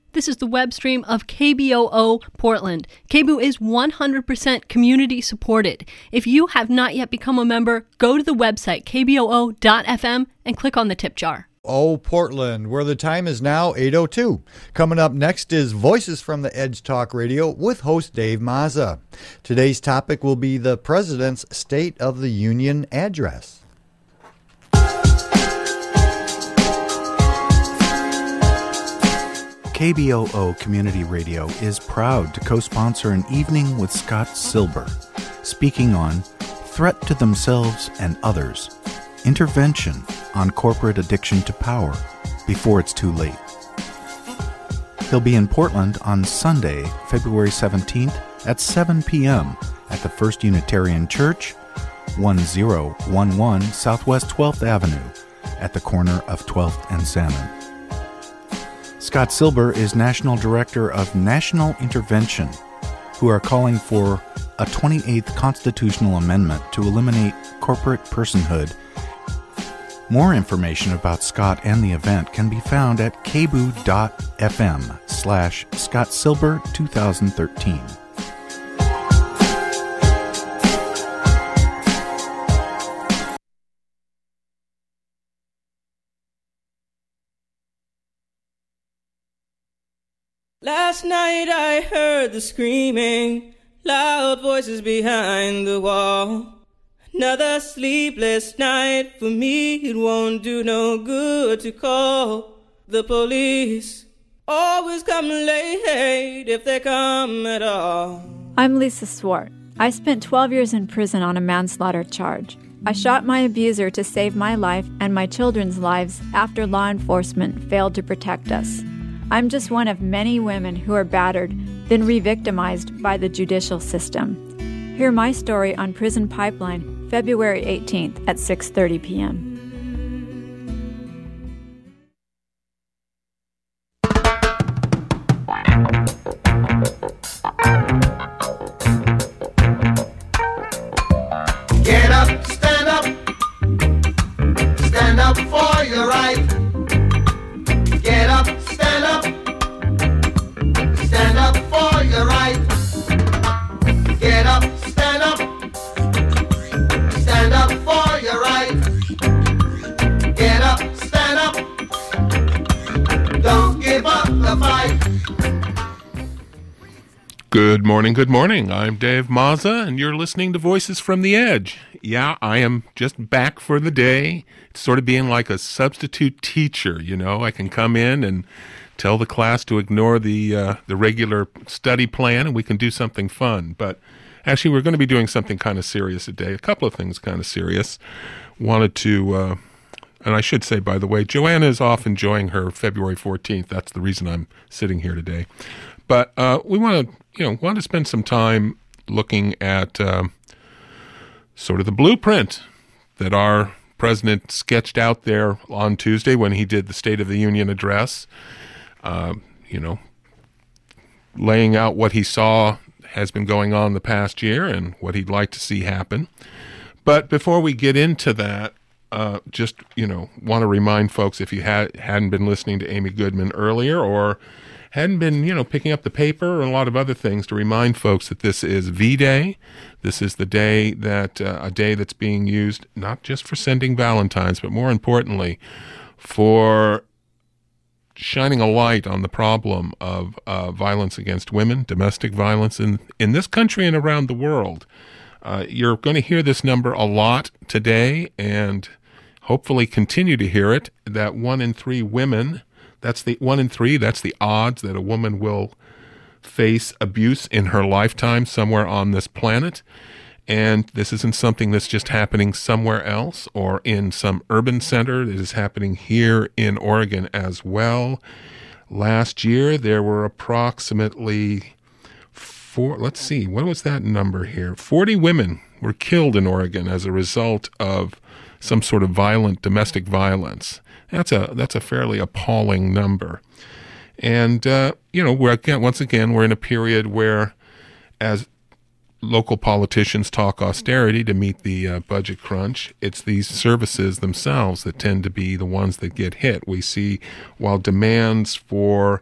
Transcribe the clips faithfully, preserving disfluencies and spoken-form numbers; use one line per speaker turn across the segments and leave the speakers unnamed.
This is the web stream of K B O O Portland. K B O O is one hundred percent community supported. If you have not yet become a member, go to the website k b o o dot f m and click on the tip jar.
Oh, Portland, where the time is now eight oh two. Coming up next is Voices from the Edge Talk Radio with host Dave Mazza. Today's topic will be the President's State of the Union address.
K B O O Community Radio is proud to co-sponsor an evening with Scott Silber, speaking on Threat to Themselves and Others, Intervention on Corporate Addiction to Power Before It's Too Late. He'll be in Portland on Sunday, February seventeenth at seven p.m. at the First Unitarian Church, one oh one one Southwest twelfth Avenue, at the corner of twelfth and Salmon. Scott Silber is National Director of National Intervention, who are calling for a twenty-eighth constitutional amendment to eliminate corporate personhood. More information about Scott and the event can be found at k b o o dot f m slash Scott Silber twenty thirteen.
Last night I heard the screaming, loud voices behind the wall. Another sleepless night for me, it won't do no good to call the police. Always come late if they come at all.
I'm Lisa Swart. I spent twelve years in prison on a manslaughter charge. I shot my abuser to save my life and my children's lives after law enforcement failed to protect us. I'm just one of many women who are battered, then re-victimized by the judicial system. Hear my story on Prison Pipeline, February eighteenth at six thirty p.m.
Get up, stand up, stand up for your right. Get up, stand up, stand up for your right. Get up, stand up, stand up for your right. Get up, stand up, don't give up the fight.
Good morning, good morning. I'm Dave Mazza, and you're listening to Voices from the Edge. Yeah, I am just back for the day. It's sort of being like a substitute teacher, you know. I can come in and tell the class to ignore the uh, the regular study plan, and we can do something fun. But actually, we're going to be doing something kind of serious today. A couple of things kind of serious. Wanted to, uh, and I should say, by the way, Joanna is off enjoying her February fourteenth. That's the reason I'm sitting here today. But uh, we want to, you know, want to spend some time looking at uh, sort of the blueprint that our president sketched out there on Tuesday when he did the State of the Union address. Uh, you know, laying out what he saw has been going on the past year and what he'd like to see happen. But before we get into that, uh, just, you know, want to remind folks, if you had, hadn't been listening to Amy Goodman earlier or hadn't been, you know, picking up the paper and a lot of other things, to remind folks that this is V-Day. This is the day that, uh, a day that's being used not just for sending Valentines, but more importantly, for shining a light on the problem of uh, violence against women, domestic violence in, in this country and around the world. Uh, you're going to hear this number a lot today and hopefully continue to hear it, that one in three women, that's the one in three, that's the odds that a woman will face abuse in her lifetime somewhere on this planet. And this isn't something that's just happening somewhere else or in some urban center. It is happening here in Oregon as well. Last year, there were approximately four, let's see, what was that number here? forty women were killed in Oregon as a result of some sort of violent domestic violence. That's a that's a fairly appalling number. And, uh, you know, we're again, once again, we're in a period where, as local politicians talk austerity to meet the uh, budget crunch, it's these services themselves that tend to be the ones that get hit. We see, while demands for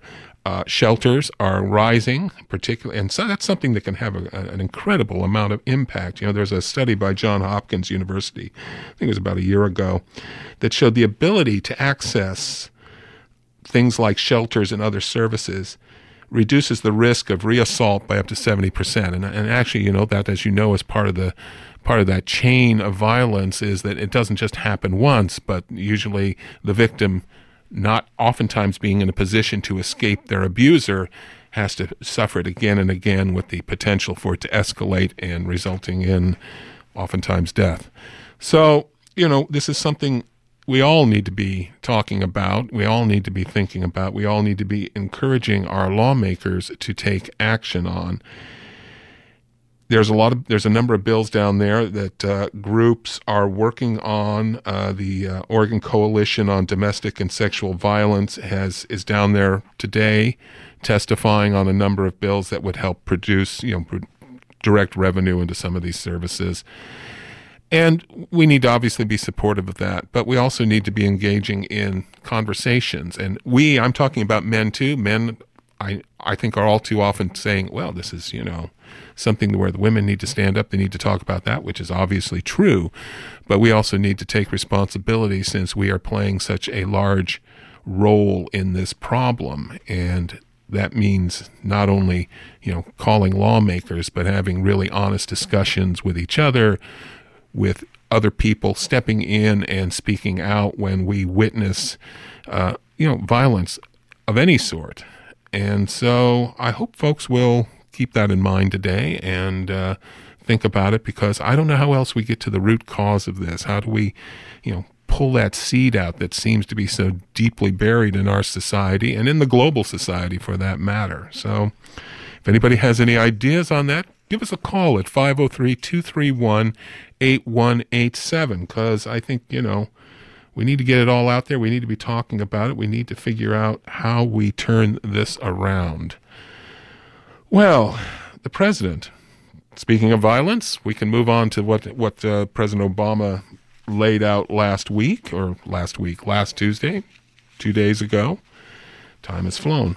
Uh, shelters are rising, particularly, and so that's something that can have a, a, an incredible amount of impact. You know, there's a study by Johns Hopkins University, I think it was about a year ago, that showed the ability to access things like shelters and other services reduces the risk of reassault by up to seventy percent. And, and actually, you know, that, as you know, is part of the part of that chain of violence is that it doesn't just happen once, but usually the victim, not oftentimes being in a position to escape their abuser, has to suffer it again and again with the potential for it to escalate and resulting in oftentimes death. So, you know, this is something we all need to be talking about. We all need to be thinking about. We all need to be encouraging our lawmakers to take action on. There's a lot of there's a number of bills down there that uh, groups are working on. Uh, the uh, Oregon Coalition on Domestic and Sexual Violence has is down there today, testifying on a number of bills that would help produce, you know, pro- direct revenue into some of these services. And we need to obviously be supportive of that, but we also need to be engaging in conversations. And we, I'm talking about men too. Men, I I think, are all too often saying, well, this is, you know, something where the women need to stand up, they need to talk about that, which is obviously true. But we also need to take responsibility since we are playing such a large role in this problem. And that means not only, you know, calling lawmakers, but having really honest discussions with each other, with other people, stepping in and speaking out when we witness, uh, you know, violence of any sort. And so I hope folks will keep that in mind today and uh, think about it, because I don't know how else we get to the root cause of this. How do we, you know, pull that seed out that seems to be so deeply buried in our society and in the global society for that matter? So if anybody has any ideas on that, give us a call at five oh three, two three one, eight one eight seven, because I think, you know, we need to get it all out there. We need to be talking about it. We need to figure out how we turn this around. Well, the president, speaking of violence, we can move on to what, what uh, President Obama laid out last week, or last week, last Tuesday, two days ago. Time has flown.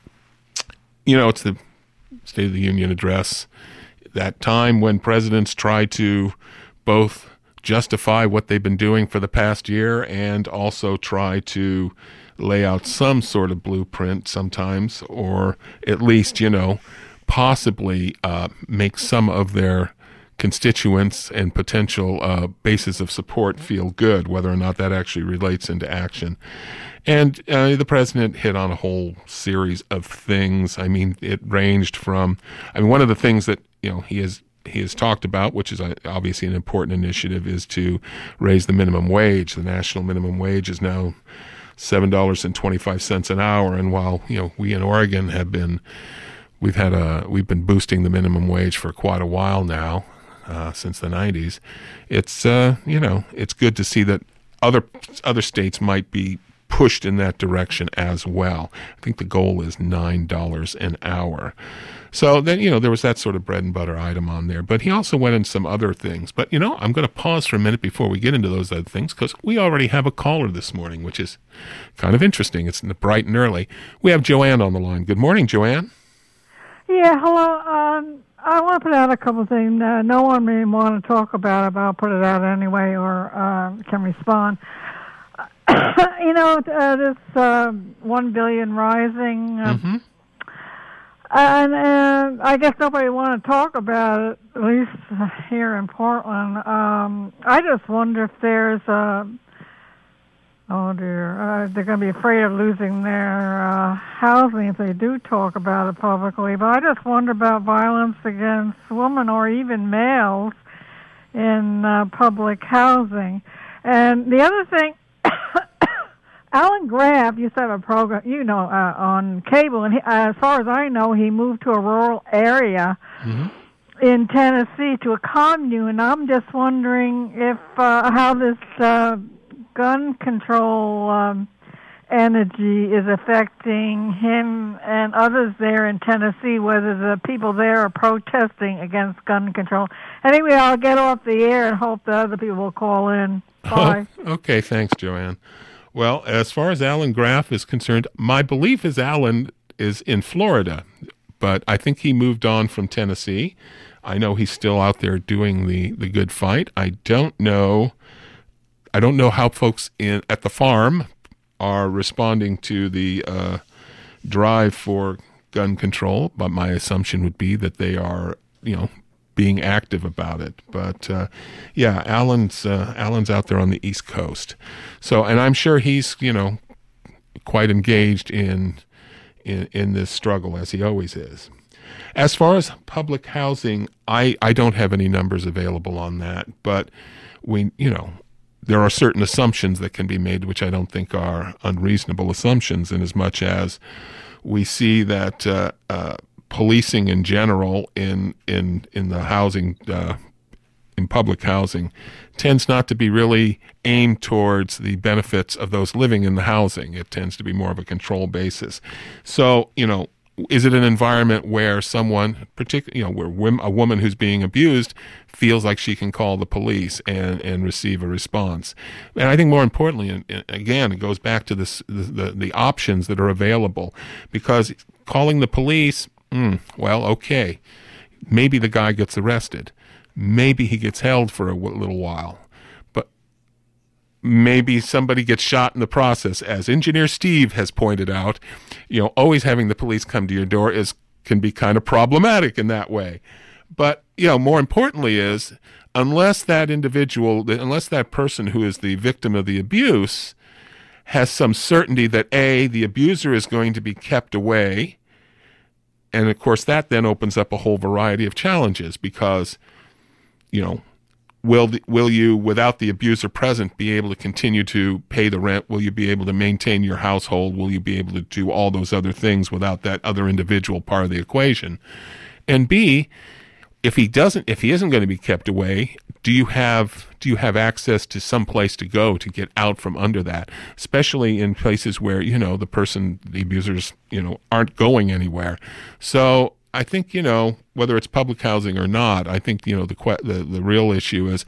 You know, it's the State of the Union address, that time when presidents try to both justify what they've been doing for the past year and also try to lay out some sort of blueprint sometimes, or at least, you know, possibly uh, make some of their constituents and potential uh, bases of support feel good, whether or not that actually relates into action. And uh, the president hit on a whole series of things. I mean, it ranged from, I mean, one of the things that, you know, he has he has talked about, which is obviously an important initiative, is to raise the minimum wage. The national minimum wage is now seven dollars and twenty-five cents an hour. And while, you know, we in Oregon have been, we've had a, we've been boosting the minimum wage for quite a while now, uh, since the nineties. It's, uh, you know, it's good to see that other, other states might be pushed in that direction as well. I think the goal is nine dollars an hour. So then, you know, there was that sort of bread and butter item on there. But he also went into some other things. But, you know, I'm going to pause for a minute before we get into those other things, because we already have a caller this morning, which is kind of interesting. It's bright and early. We have Joanne on the line. Good morning, Joanne.
Yeah, hello. Um, I want to put out a couple of things. Uh, no one may want to talk about it, but I'll put it out anyway, or uh, can respond. You know, uh, this uh, one billion rising, uh,
Mm-hmm.
and uh, I guess nobody want to talk about it, at least here in Portland. Um, I just wonder if there's a, oh dear, uh, they're going to be afraid of losing their uh, housing if they do talk about it publicly. But I just wonder about violence against women or even males in uh, public housing. And the other thing, Alan Graf used to have a program, you know, uh, on cable, and he, uh, as far as I know, he moved to a rural area
Mm-hmm.
in Tennessee to a commune, and I'm just wondering if uh, how this uh, gun control um, energy is affecting him and others there in Tennessee, whether the people there are protesting against gun control. Anyway, I'll get off the air and hope the other people will call in. Bye.
Oh, okay, thanks, Joanne. Well, as far as Alan Graf is concerned, my belief is Alan is in Florida, but I think he moved on from Tennessee. I know he's still out there doing the, the good fight. I don't know. I don't know how folks in at the farm are responding to the uh, drive for gun control, but my assumption would be that they are, you know, being active about it. But uh, yeah, Alan's uh, Alan's out there on the East Coast, so and I'm sure he's, you know, quite engaged in in in this struggle, as he always is. As far as public housing, I I don't have any numbers available on that, but we, you know, there are certain assumptions that can be made, which I don't think are unreasonable assumptions, in as much as we see that uh, uh, policing in general in in in the housing uh, in public housing tends not to be really aimed towards the benefits of those living in the housing. It tends to be more of a control basis. So, you know, is it an environment where someone, particularly, you know, where a woman who's being abused feels like she can call the police and, and receive a response? And I think more importantly, and again, it goes back to this, the, the, the options that are available, because calling the police, mm, well, okay, maybe the guy gets arrested. Maybe he gets held for a w- little while. Maybe somebody gets shot in the process. As Engineer Steve has pointed out, you know, always having the police come to your door is can be kind of problematic in that way. But, you know, more importantly is, unless that individual, unless that person who is the victim of the abuse has some certainty that, A, the abuser is going to be kept away, and of course that then opens up a whole variety of challenges, because, you know, Will the, will you, without the abuser present, be able to continue to pay the rent? Will you be able to maintain your household? Will you be able to do all those other things without that other individual part of the equation? And B, if he doesn't, if he isn't going to be kept away, do you have do you have access to some place to go to get out from under that? Especially in places where, you know, the person, the abusers, you know, aren't going anywhere. So I think, you know, whether it's public housing or not, I think, you know, the the the real issue is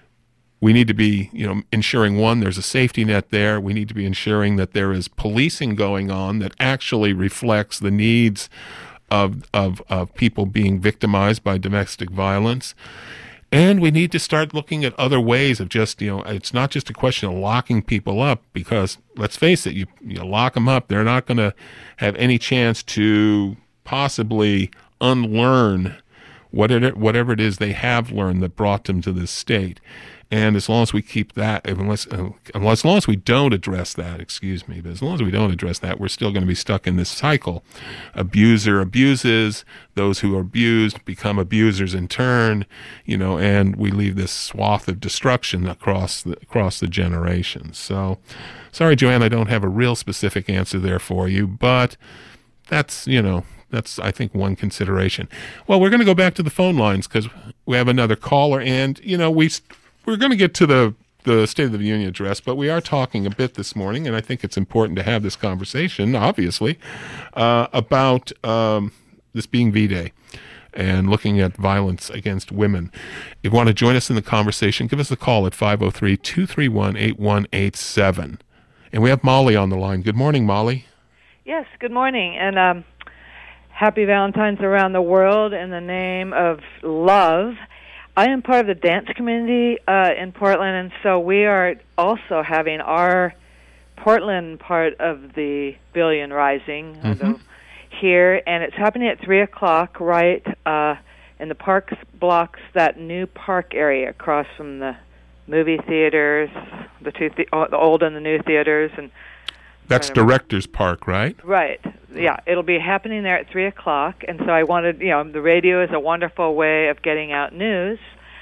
we need to be, you know, ensuring, one, there's a safety net there. We need to be ensuring that there is policing going on that actually reflects the needs of of of people being victimized by domestic violence. And we need to start looking at other ways of just, you know, it's not just a question of locking people up, because let's face it, you you lock them up, they're not going to have any chance to possibly unlearn whatever, whatever it is they have learned that brought them to this state. And as long as we keep that, unless, uh, as long as we don't address that, excuse me, but as long as we don't address that, we're still going to be stuck in this cycle. Abuser abuses, those who are abused become abusers in turn, you know, and we leave this swath of destruction across the, across the generations. So, sorry, Joanne, I don't have a real specific answer there for you, but that's, you know, that's, I think, one consideration. Well, we're going to go back to the phone lines because we have another caller, and, you know, we, we're going to get to the, the State of the Union address, but we are talking a bit this morning, and I think it's important to have this conversation, obviously, uh, about um, this being V-Day and looking at violence against women. If you want to join us in the conversation, give us a call at five oh three, two three one, eight one eight seven. And we have Molly on the line. Good morning, Molly.
Yes, good morning, and um, happy Valentine's around the world in the name of love. I am part of the dance community uh, in Portland, and so we are also having our Portland part of the Billion Rising mm-hmm. here, and it's happening at three o'clock right uh, in the parks blocks, that new park area across from the movie theaters, the two the, the old and the new theaters, and
that's Directors Park, right?
Right. Yeah, it'll be happening there at three o'clock, and so I wanted, you know, the radio is a wonderful way of getting out news,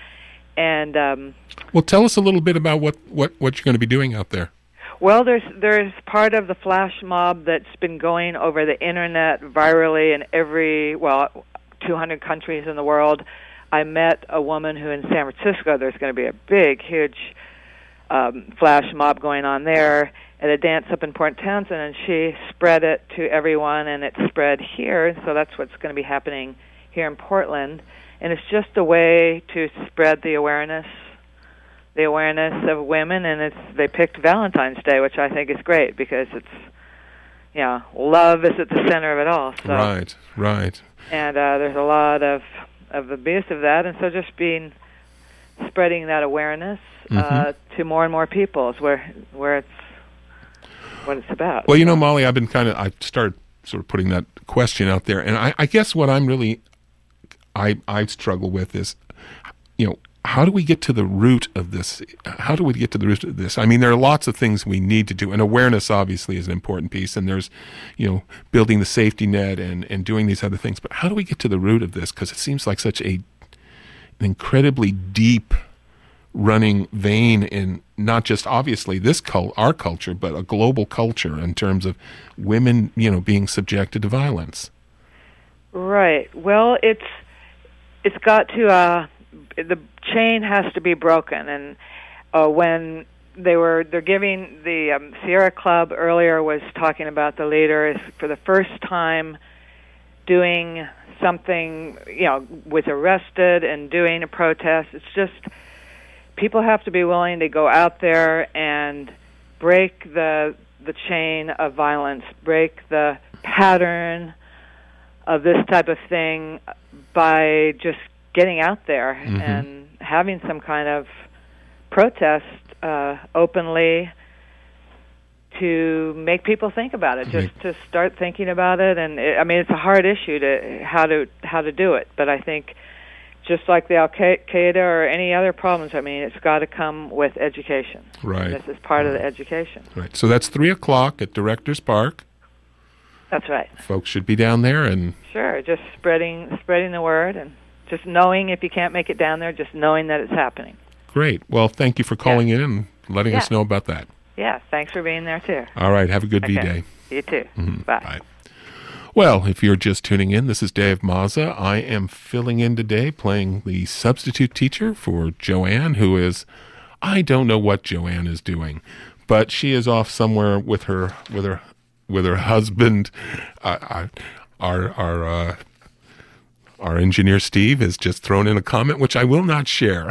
and um,
well, tell us a little bit about what, what, what you're going to be doing out there.
Well, there's there's part of the flash mob that's been going over the internet virally in every, well, two hundred countries in the world. I met a woman who in San Francisco, there's going to be a big, huge um, flash mob going on there at a dance up in Port Townsend, and she spread it to everyone, and it spread here, so that's what's going to be happening here in Portland. And it's just a way to spread the awareness, the awareness of women, and it's they picked Valentine's Day, which I think is great, because it's, you know, love is at the center of it all. So.
Right, right.
And uh, there's a lot of, of abuse of that, and so just being, spreading that awareness uh, mm-hmm. to more and more people is where, where it's, what it's about.
Well, you know, Molly, I've been kind of, I started sort of putting that question out there, and I, I guess what I'm really, I, I struggle with is, you know, how do we get to the root of this? How do we get to the root of this? I mean, there are lots of things we need to do, and awareness obviously is an important piece, and there's, you know, building the safety net and, and doing these other things. But how do we get to the root of this? Because it seems like such a an incredibly deep running vein in not just obviously this cult, our culture, but a global culture in terms of women, you know, being subjected to violence.
Right. Well, it's it's got to. Uh, the chain has to be broken, and uh, when they were they're giving the um, Sierra Club earlier was talking about the leader is for the first time doing something, you know, was arrested and doing a protest. It's just people have to be willing to go out there and break the the chain of violence, break the pattern of this type of thing by just getting out there mm-hmm. and having some kind of protest uh, openly to make people think about it, just to start thinking about it. And it, I mean, it's a hard issue to how to how to do it, but I think just like the Al Qaeda or any other problems, I mean, it's got to come with education.
Right.
This is part right. of the education.
Right. So that's three o'clock at Directors Park.
That's right.
Folks should be down there and
sure, just spreading spreading the word and just knowing if you can't make it down there, just knowing that it's happening.
Great. Well, thank you for calling
yeah.
in and letting
yeah.
us know about that.
Yeah, thanks for being there, too.
All right, have a good
okay.
V-Day.
You too.
Mm-hmm.
Bye.
Bye. Well, if you're just tuning in, this is Dave Mazza. I am filling in today, playing the substitute teacher for Joanne, who is, I don't know what Joanne is doing, but she is off somewhere with her with her, with her husband. Uh, our our uh, Our engineer, Steve, has just thrown in a comment, which I will not share.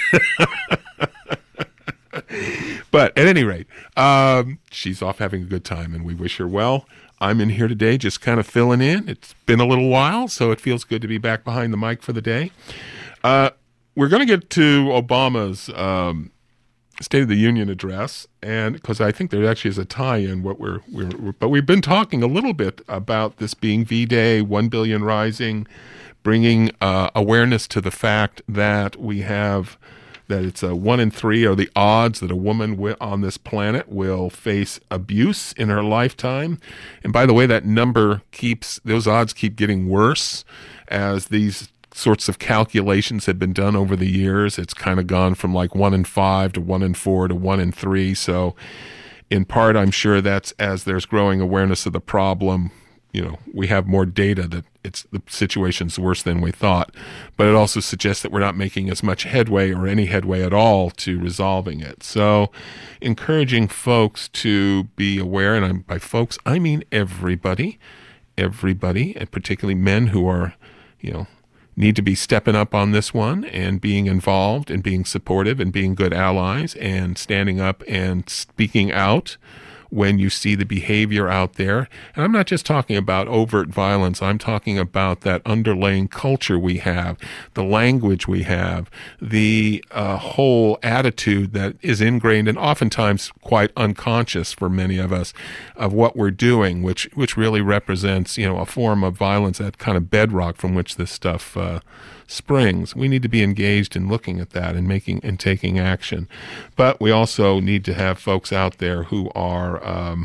But at any rate, um, she's off having a good time, and we wish her well. I'm in here today just kind of filling in. It's been a little while, so it feels good to be back behind the mic for the day. Uh, we're going to get to Obama's um, State of the Union address, and because I think there actually is a tie-in. What we're, we're, we're, but we've been talking a little bit about this being V-Day, one billion Rising, bringing uh, awareness to the fact that we have, that it's a one in three are the odds that a woman w- on this planet will face abuse in her lifetime. And by the way, that number keeps, those odds keep getting worse as these sorts of calculations have been done over the years. It's kind of gone from like one in five to one in four to one in three. So in part, I'm sure that's as there's growing awareness of the problem. You know, we have more data that it's the situation's worse than we thought, but it also suggests that we're not making as much headway or any headway at all to resolving it. So encouraging folks to be aware, and I'm, by folks, I mean everybody, everybody, and particularly men who are, you know, need to be stepping up on this one and being involved and being supportive and being good allies and standing up and speaking out when you see the behavior out there. And I'm not just talking about overt violence. I'm talking about that underlying culture we have, the language we have, the uh, whole attitude that is ingrained and oftentimes quite unconscious for many of us of what we're doing, which which really represents, you know, a form of violence, that kind of bedrock from which this stuff uh, springs. We need to be engaged in looking at that and making and taking action. But we also need to have folks out there who are, um,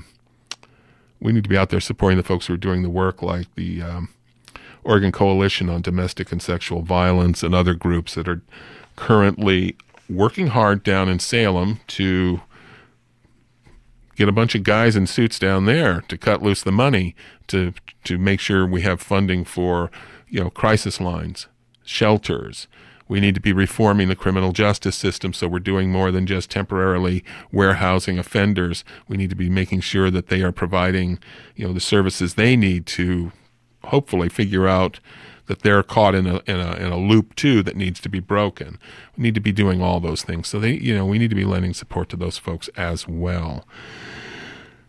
we need to be out there supporting the folks who are doing the work, like the um, Oregon Coalition on Domestic and Sexual Violence and other groups that are currently working hard down in Salem to get a bunch of guys in suits down there to cut loose the money to to make sure we have funding for, you know, crisis lines, shelters. We need to be reforming the criminal justice system, so we're doing more than just temporarily warehousing offenders. We need to be making sure that they are providing, you know, the services they need to hopefully figure out that they're caught in a in a in a loop too that needs to be broken. We need to be doing all those things. So they, you know, we need to be lending support to those folks as well.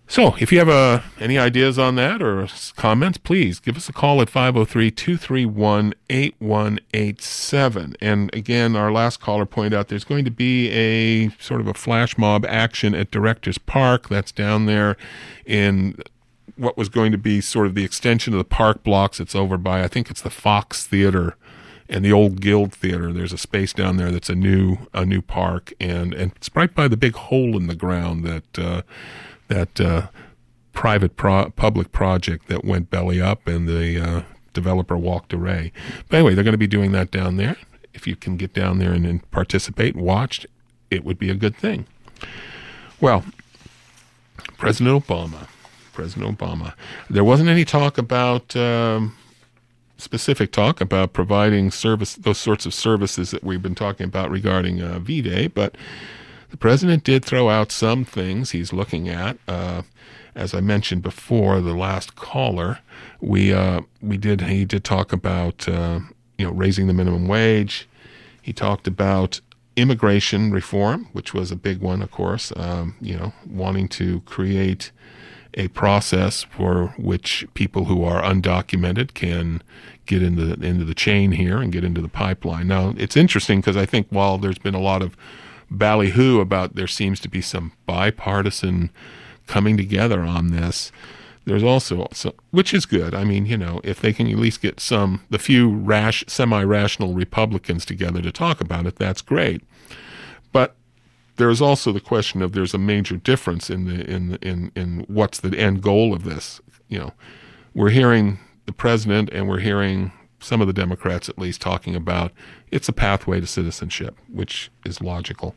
So if you have uh, any ideas on that or s- comments, please give us a call at five oh three, two three one, eight one eight seven. And again, our last caller pointed out there's going to be a sort of a flash mob action at Directors Park. That's down there in what was going to be sort of the extension of the park blocks. It's over by, I think it's the Fox Theater and the old Guild Theater. There's a space down there that's a new a new park, and, and it's right by the big hole in the ground that uh, that uh, private pro- public project that went belly up, and the uh, developer walked away. But anyway, they're going to be doing that down there. If you can get down there and, and participate and watch, it would be a good thing. Well, President Obama, President Obama. There wasn't any talk about, um, specific talk about providing service, those sorts of services that we've been talking about regarding uh, V-Day, but the president did throw out some things he's looking at. Uh, as I mentioned before, the last caller, we uh, we did he did talk about uh, you know raising the minimum wage. He talked about immigration reform, which was a big one, of course. Um, you know, wanting to create a process for which people who are undocumented can get into into the chain here and get into the pipeline. Now, it's interesting because I think while there's been a lot of ballyhoo about there seems to be some bipartisan coming together on this, there's also, so, which is good. I mean, you know, if they can at least get some, the few rash, semi-rational Republicans together to talk about it, that's great. But there's also the question of there's a major difference in the in the, in in what's the end goal of this. You know, we're hearing the president and we're hearing some of the Democrats at least talking about it's a pathway to citizenship, which is logical.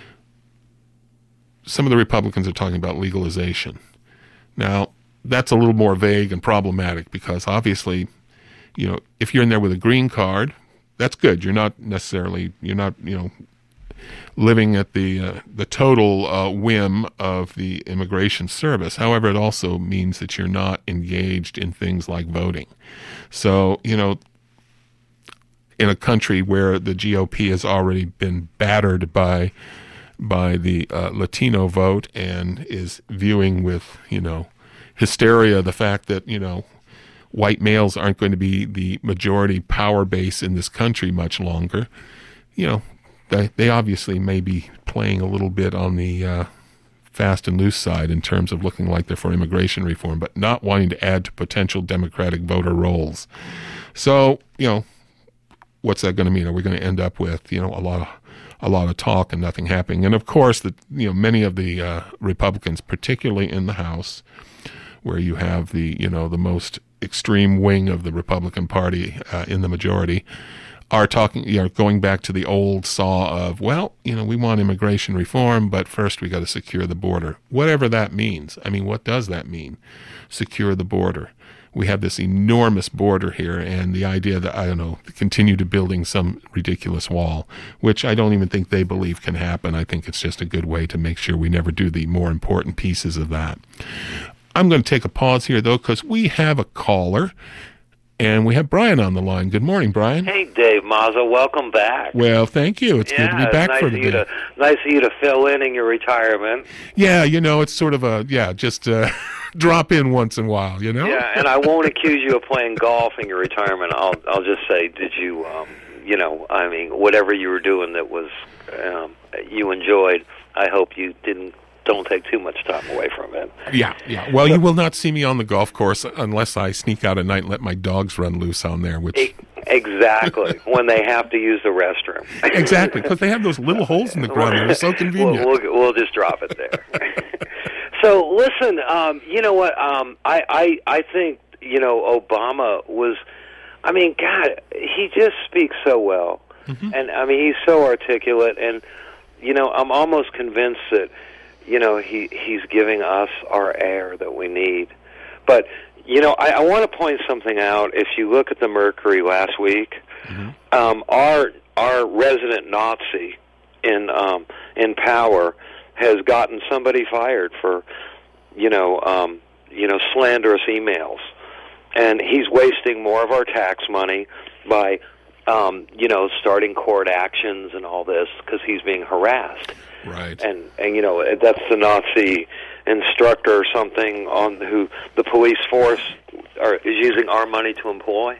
Some of the Republicans are talking about legalization. Now, that's a little more vague and problematic because obviously, you know, if you're in there with a green card, that's good. You're not necessarily, you're not, you know, living at the uh, the total uh, whim of the immigration service. However, it also means that you're not engaged in things like voting. So, you know, in a country where the G O P has already been battered by by the uh, Latino vote and is viewing with, you know, hysteria the fact that, you know, white males aren't going to be the majority power base in this country much longer, you know, they, they obviously may be playing a little bit on the uh, fast and loose side in terms of looking like they're for immigration reform, but not wanting to add to potential Democratic voter rolls. So, you know, what's that going to mean? Are we going to end up with, you know, a lot of a lot of talk and nothing happening? And of course, the you know many of the uh, Republicans, particularly in the House, where you have the you know the most extreme wing of the Republican Party uh, in the majority, are talking, you know, going back to the old saw of, well, you know, we want immigration reform, but first we got to secure the border. Whatever that means. I mean, what does that mean? Secure the border. We have this enormous border here, and the idea that, I don't know, continue to building some ridiculous wall, which I don't even think they believe can happen. I think it's just a good way to make sure we never do the more important pieces of that. I'm going to take a pause here, though, because we have a caller, and we have Brian on the line. Good morning, Brian.
Hey, Dave Mazza. Welcome back.
Well, thank you. It's
yeah,
good to be back
nice
for
of
today.
you to, nice of you to fill in in your retirement.
Yeah, you know, it's sort of a, yeah, just uh, drop in once in a while, you know?
Yeah, and I won't accuse you of playing golf in your retirement. I'll I'll just say, did you, um, you know, I mean, whatever you were doing that was um, you enjoyed, I hope you didn't, don't take too much time away from it.
Yeah, yeah. Well, you will not see me on the golf course unless I sneak out at night and let my dogs run loose on there, which...
It, exactly, when they have to use the restroom.
Exactly, because they have those little holes in the ground that are so convenient.
We'll, we'll, we'll just drop it there. So, listen, um, you know what, um, I, I, I think, you know, Obama was, I mean, God, he just speaks so well. Mm-hmm. And, I mean, he's so articulate, and, you know, I'm almost convinced that, you know, he, he's giving us our air that we need. But, you know, I, I want to point something out. If you look at the Mercury last week, mm-hmm. um, our our resident Nazi in um, in power has gotten somebody fired for, you know, um, you know, slanderous emails, and he's wasting more of our tax money by, um, you know, starting court actions and all this because he's being harassed.
Right.
And, and you know, that's the Nazi instructor or something on who the police force are, is using our money to employ.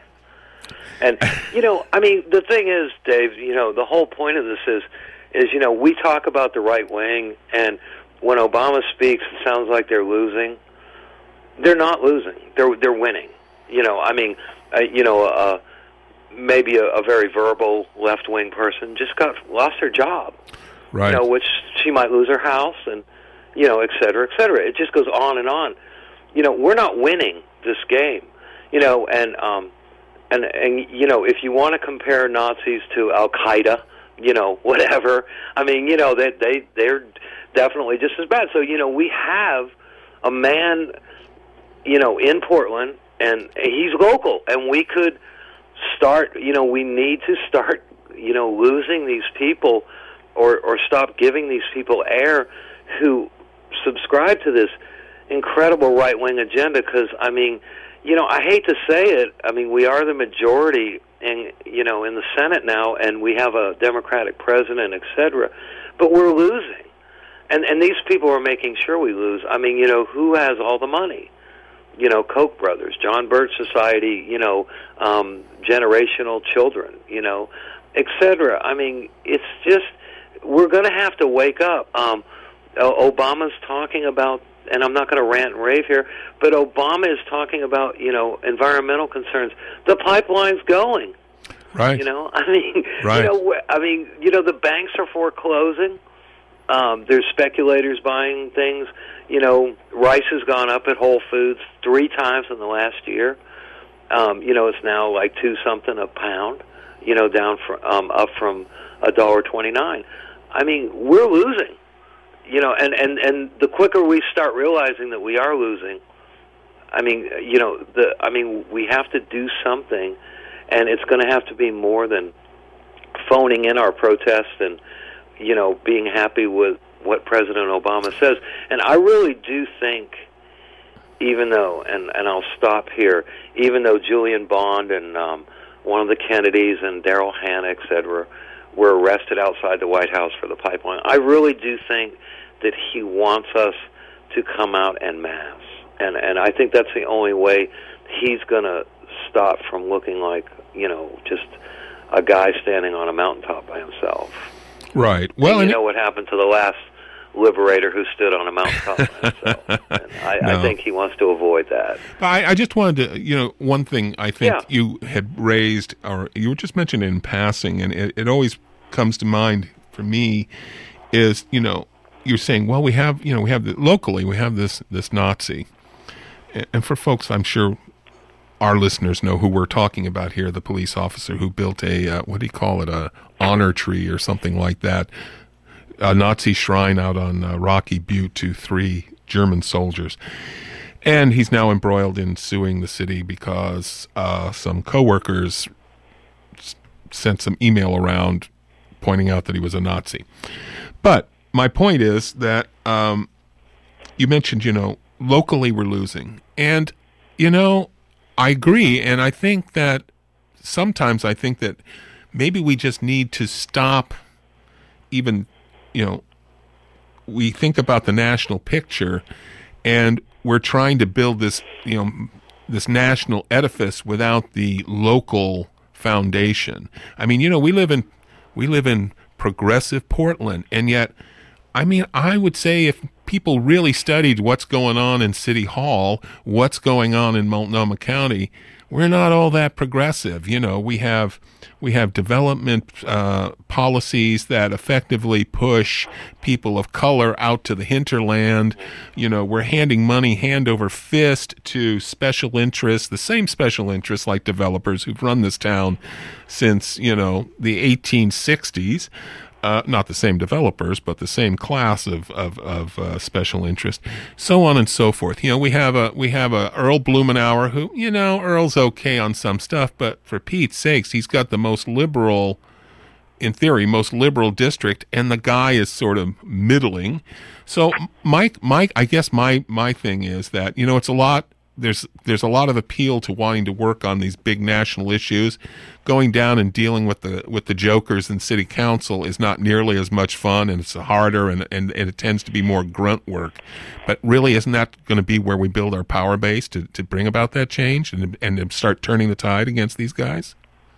And, you know, I mean, the thing is, Dave, you know, the whole point of this is, is, you know, we talk about the right wing, and when Obama speaks, it sounds like they're losing. They're not losing. They're they're winning. You know, I mean, uh, you know, uh, maybe a, a very verbal left-wing person just got lost her job.
Right.
You know, which she might lose her house, and, you know, et cetera, et cetera. It just goes on and on. You know, we're not winning this game. You know, and um, and and you know, if you want to compare Nazis to Al Qaeda, you know, whatever. I mean, you know, they they they're definitely just as bad. So, you know, we have a man, you know, in Portland, and he's local, and we could start, you know, we need to start, you know, losing these people, or or stop giving these people air who subscribe to this incredible right-wing agenda. Because, I mean, you know, I hate to say it, I mean, we are the majority in, you know, in the Senate now, and we have a Democratic president, et cetera, but we're losing. And and these people are making sure we lose. I mean, you know, who has all the money? You know, Koch brothers, John Birch Society, you know, um, generational children, you know, et cetera. I mean, it's just, we're going to have to wake up. Um, Obama's talking about, and I'm not going to rant and rave here, but Obama is talking about, you know, environmental concerns. The pipeline's going.
Right.
You know, I mean,
right.
you know, I mean, you know, the banks are foreclosing. Um, there's speculators buying things. You know, rice has gone up at Whole Foods three times in the last year. Um, you know, it's now like two something a pound. You know, down from um, up from a dollar twenty nine. I mean, we're losing. You know, and, and, and the quicker we start realizing that we are losing, I mean, you know, the I mean, we have to do something, and it's going to have to be more than phoning in our protest and, you know, being happy with what President Obama says. And I really do think, even though, and, and I'll stop here, even though Julian Bond and um, one of the Kennedys and Daryl Hannah, et cetera, were arrested outside the White House for the pipeline, I really do think that he wants us to come out en masse. And, and I think that's the only way he's going to stop from looking like, you know, just a guy standing on a mountaintop by himself.
Right. Well,
and you know what happened to the last liberator who stood on a mountaintop by himself. And I,
no.
I think he wants to avoid that.
I, I just wanted to, you know, one thing I think
Yeah.
you had raised, or you were just mentioning in passing, and it, it always comes to mind for me, is, you know, you're saying, well, we have, you know, we have the, locally, we have this this Nazi, and, and for folks, I'm sure our listeners know who we're talking about here, the police officer who built a, uh, what do you call it, a honor tree or something like that, a Nazi shrine out on uh, Rocky Butte to three German soldiers. And he's now embroiled in suing the city because uh, some coworkers s- sent some email around pointing out that he was a Nazi. But my point is that um, you mentioned, you know, locally we're losing. And, you know, I agree, and I think that sometimes I think that maybe we just need to stop even, you know, we think about the national picture, and we're trying to build this, you know, this national edifice without the local foundation. I mean, you know, we live in we live in progressive Portland, and yet, I mean, I would say if people really studied what's going on in City Hall, what's going on in Multnomah County, we're not all that progressive. You know, we have we have development uh, policies that effectively push people of color out to the hinterland. You know, we're handing money hand over fist to special interests, the same special interests like developers who've run this town since, you know, the eighteen sixties. Uh, not the same developers, but the same class of of, of uh, special interest, so on and so forth. You know, we have a we have a Earl Blumenauer who, you know, Earl's okay on some stuff, but for Pete's sakes, he's got the most liberal, in theory, most liberal district, and the guy is sort of middling. So, Mike, Mike, I guess my my thing is that, you know, it's a lot there's there's a lot of appeal to wanting to work on these big national issues. Going down and dealing with the with the jokers in city council is not nearly as much fun, and it's harder, and, and, and it tends to be more grunt work. But really, isn't that going to be where we build our power base to, to bring about that change and and start turning the tide against these guys?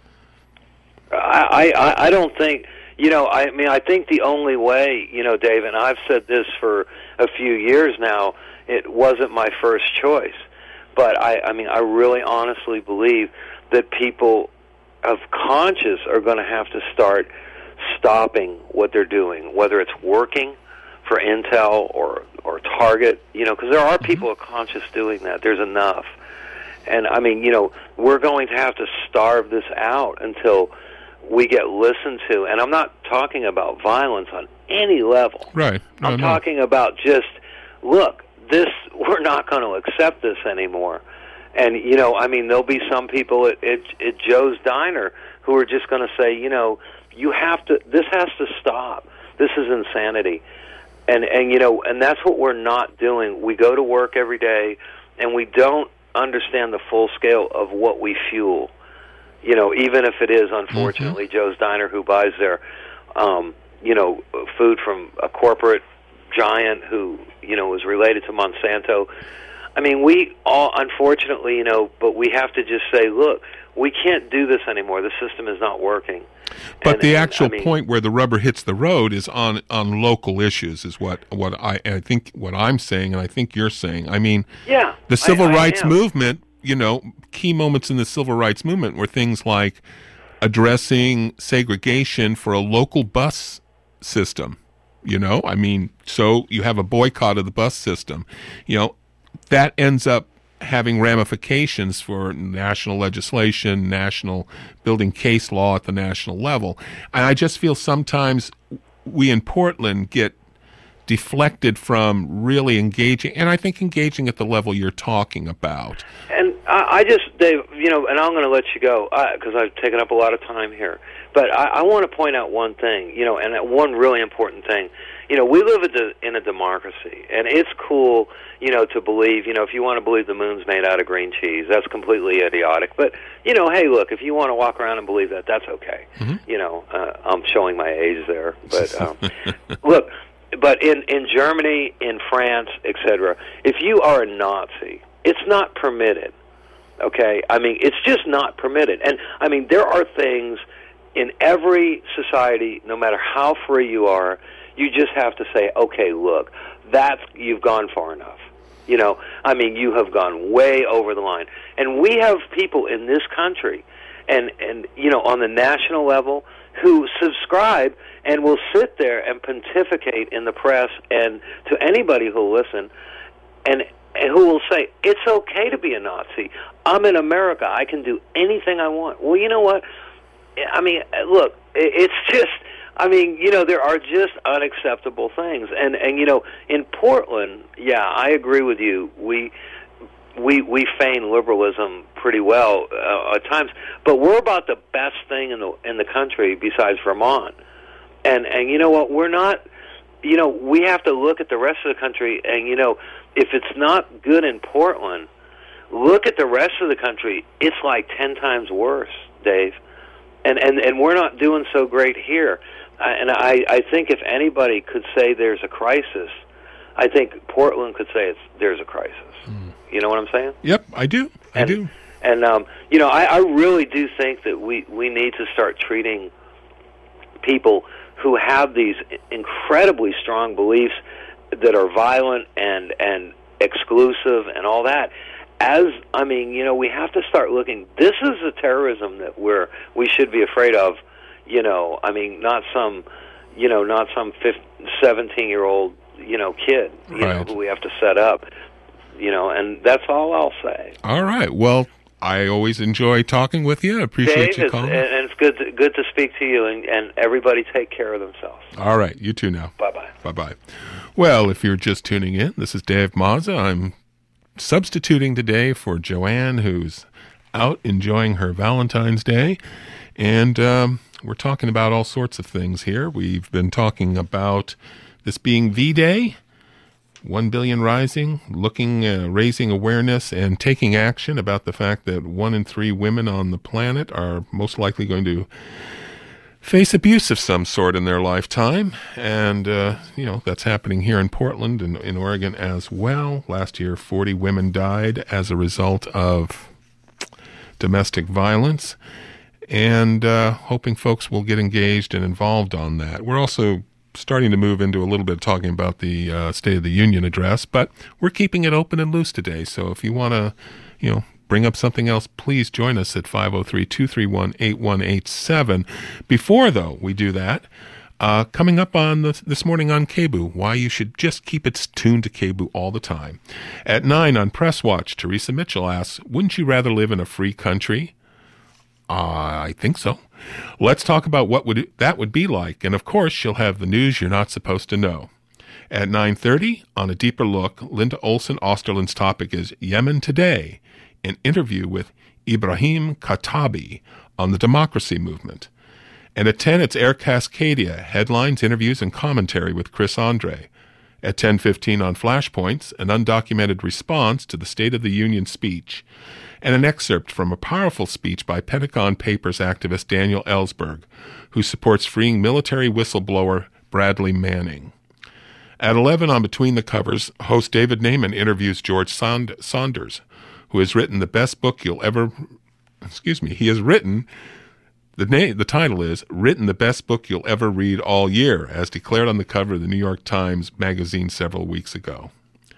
I, I, I don't think, you know, I mean, I think the only way, you know, Dave, and I've said this for a few years now, it wasn't my first choice. But I, I mean, I really honestly believe that people of conscience are going to have to start stopping what they're doing, whether it's working for Intel or, or Target, you know, because there are people of conscience doing that. There's enough. And, I mean, you know, we're going to have to starve this out until we get listened to. And I'm not talking about violence on any level.
Right. No,
I'm
no.
talking about just, look, this, we're not going to accept this anymore. And, you know, I mean, there'll be some people at, at, at Joe's Diner who are just going to say, you know, you have to, this has to stop. This is insanity. And, and, you know, and that's what we're not doing. We go to work every day, and we don't understand the full scale of what we fuel. You know, even if it is, unfortunately, mm-hmm. Joe's Diner who buys their, um, you know, food from a corporate giant who, you know, is related to Monsanto. I mean, we all, unfortunately, you know, but we have to just say, look, we can't do this anymore. The system is not working.
But
and,
the
and,
actual
I mean,
point where the rubber hits the road is on, on local issues, is what what I I think what I'm saying, and I think you're saying. I mean,
yeah,
the civil
I, I
rights
am.
movement. You know, key moments in the civil rights movement were things like addressing segregation for a local bus system. You know, I mean, so you have a boycott of the bus system. You know, that ends up having ramifications for national legislation, national building case law at the national level. And I just feel sometimes we in Portland get deflected from really engaging, and I think engaging at the level you're talking about.
And I, I just, Dave, you know, and I'm going to let you go because I've taken up a lot of time here. But I, I want to point out one thing, you know, and one really important thing. You know, we live in a democracy, and it's cool, you know, to believe, you know, if you want to believe the moon's made out of green cheese, that's completely idiotic. But, you know, hey, look, if you want to walk around and believe that, that's okay. Mm-hmm. You know, uh, I'm showing my age there. But, um, look, but in, in Germany, in France, et cetera, if you are a Nazi, it's not permitted, okay? I mean, it's just not permitted. And, I mean, there are things in every society, no matter how free you are, you just have to say, okay, look, that's, you've gone far enough. You know, I mean, you have gone way over the line. And we have people in this country and, and you know, on the national level who subscribe and will sit there and pontificate in the press and to anybody who will listen and, and who will say, it's okay to be a Nazi. I'm in America. I can do anything I want. Well, you know what? I mean, look, it's just, I mean, you know, there are just unacceptable things. And, and you know, in Portland, yeah, I agree with you. We we we feign liberalism pretty well uh, at times, but we're about the best thing in the in the country besides Vermont. And and you know what? We're not, you know, we have to look at the rest of the country, and, you know, if it's not good in Portland, look at the rest of the country. It's like ten times worse, Dave. And, and and we're not doing so great here. Uh, and I, I think if anybody could say there's a crisis, I think Portland could say it's there's a crisis. Mm. You know what I'm saying?
Yep, I do. I
and,
do.
And, um, you know, I, I really do think that we, we need to start treating people who have these incredibly strong beliefs that are violent and, and exclusive and all that. As, I mean, you know, we have to start looking, this is the terrorism that we're, we should be afraid of, you know, I mean, not some, you know, not some seventeen-year-old, you know, kid, you
right.
know, who we have to set up, you know, and that's all I'll say.
All right. Well, I always enjoy talking with you. I appreciate
Dave,
you calling.
And it's good to, good to speak to you, and, and everybody take care of themselves.
All right. You too now.
Bye-bye.
Bye-bye. Well, if you're just tuning in, this is Dave Mazza. I'm substituting today for Joanne, who's out enjoying her Valentine's Day. And um, we're talking about all sorts of things here. We've been talking about this being V-Day, One Billion Rising, looking, uh, raising awareness and taking action about the fact that one in three women on the planet are most likely going to face abuse of some sort in their lifetime. And, uh, you know, that's happening here in Portland and in Oregon as well. Last year, forty women died as a result of domestic violence. And uh, hoping folks will get engaged and involved on that. We're also starting to move into a little bit of talking about the uh, State of the Union address, but we're keeping it open and loose today. So if you want to, you know, bring up something else, please join us at five oh three, two three one, eight one eight seven. Before, though, we do that, uh, coming up on the, this morning on K B O O, why you should just keep it tuned to K B O O all the time. At nine on Press Watch, Teresa Mitchell asks, wouldn't you rather live in a free country? Uh, I think so. Let's talk about what would it, that would be like. And, of course, she'll have the news you're not supposed to know. At nine thirty, on A Deeper Look, Linda Olson Osterland's topic is Yemen Today, an interview with Ibrahim Khattabi on the democracy movement. And at ten, it's Air Cascadia, headlines, interviews, and commentary with Chris Andre. At ten fifteen on Flashpoints, an undocumented response to the State of the Union speech, and an excerpt from a powerful speech by Pentagon Papers activist Daniel Ellsberg, who supports freeing military whistleblower Bradley Manning. At eleven on Between the Covers, host David Naiman interviews George Sand- Saunders, who has written the best book you'll ever, excuse me, he has written, the name, the title is, Written the Best Book You'll Ever Read All Year, as declared on the cover of the New York Times magazine several weeks ago.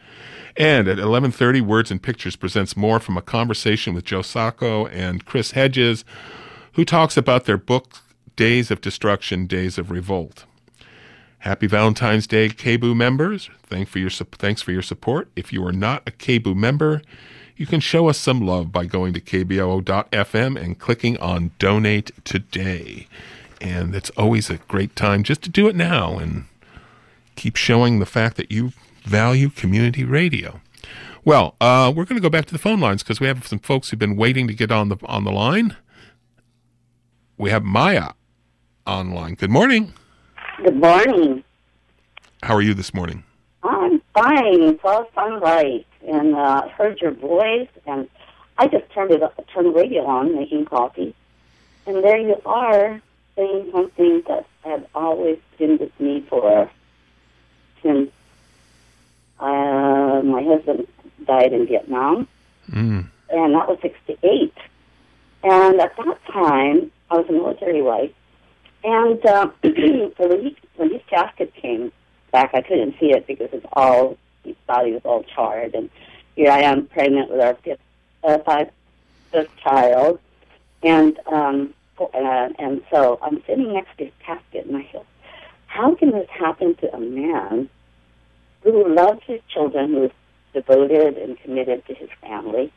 And at eleven thirty, Words and Pictures presents more from a conversation with Joe Sacco and Chris Hedges, who talks about their book, Days of Destruction, Days of Revolt. Happy Valentine's Day, K B O O members. Thanks for your, thanks for your support. If you are not a K B O O member, you can show us some love by going to K B O O dot F M and clicking on Donate Today. And it's always a great time just to do it now and keep showing the fact that you value community radio. Well, uh, we're going to go back to the phone lines because we have some folks who've been waiting to get on the on the line. We have Maya online. Good morning.
Good morning.
How are you this morning?
I'm fine. Well, sunlight, and uh, heard your voice, and I just turned it up, turned the radio on, making coffee, and there you are saying something that had always been with me for since uh, my husband died in Vietnam, mm. and that was sixty-eight. And at that time, I was a military wife, and uh, so when, he, when his casket came back, I couldn't see it because it's all, his body was all charred, and here I am pregnant with our fifth, uh, five, fifth child, and um, uh, and so I'm sitting next to his casket, and I feel, how can this happen to a man who loves his children, who is devoted and committed to his family?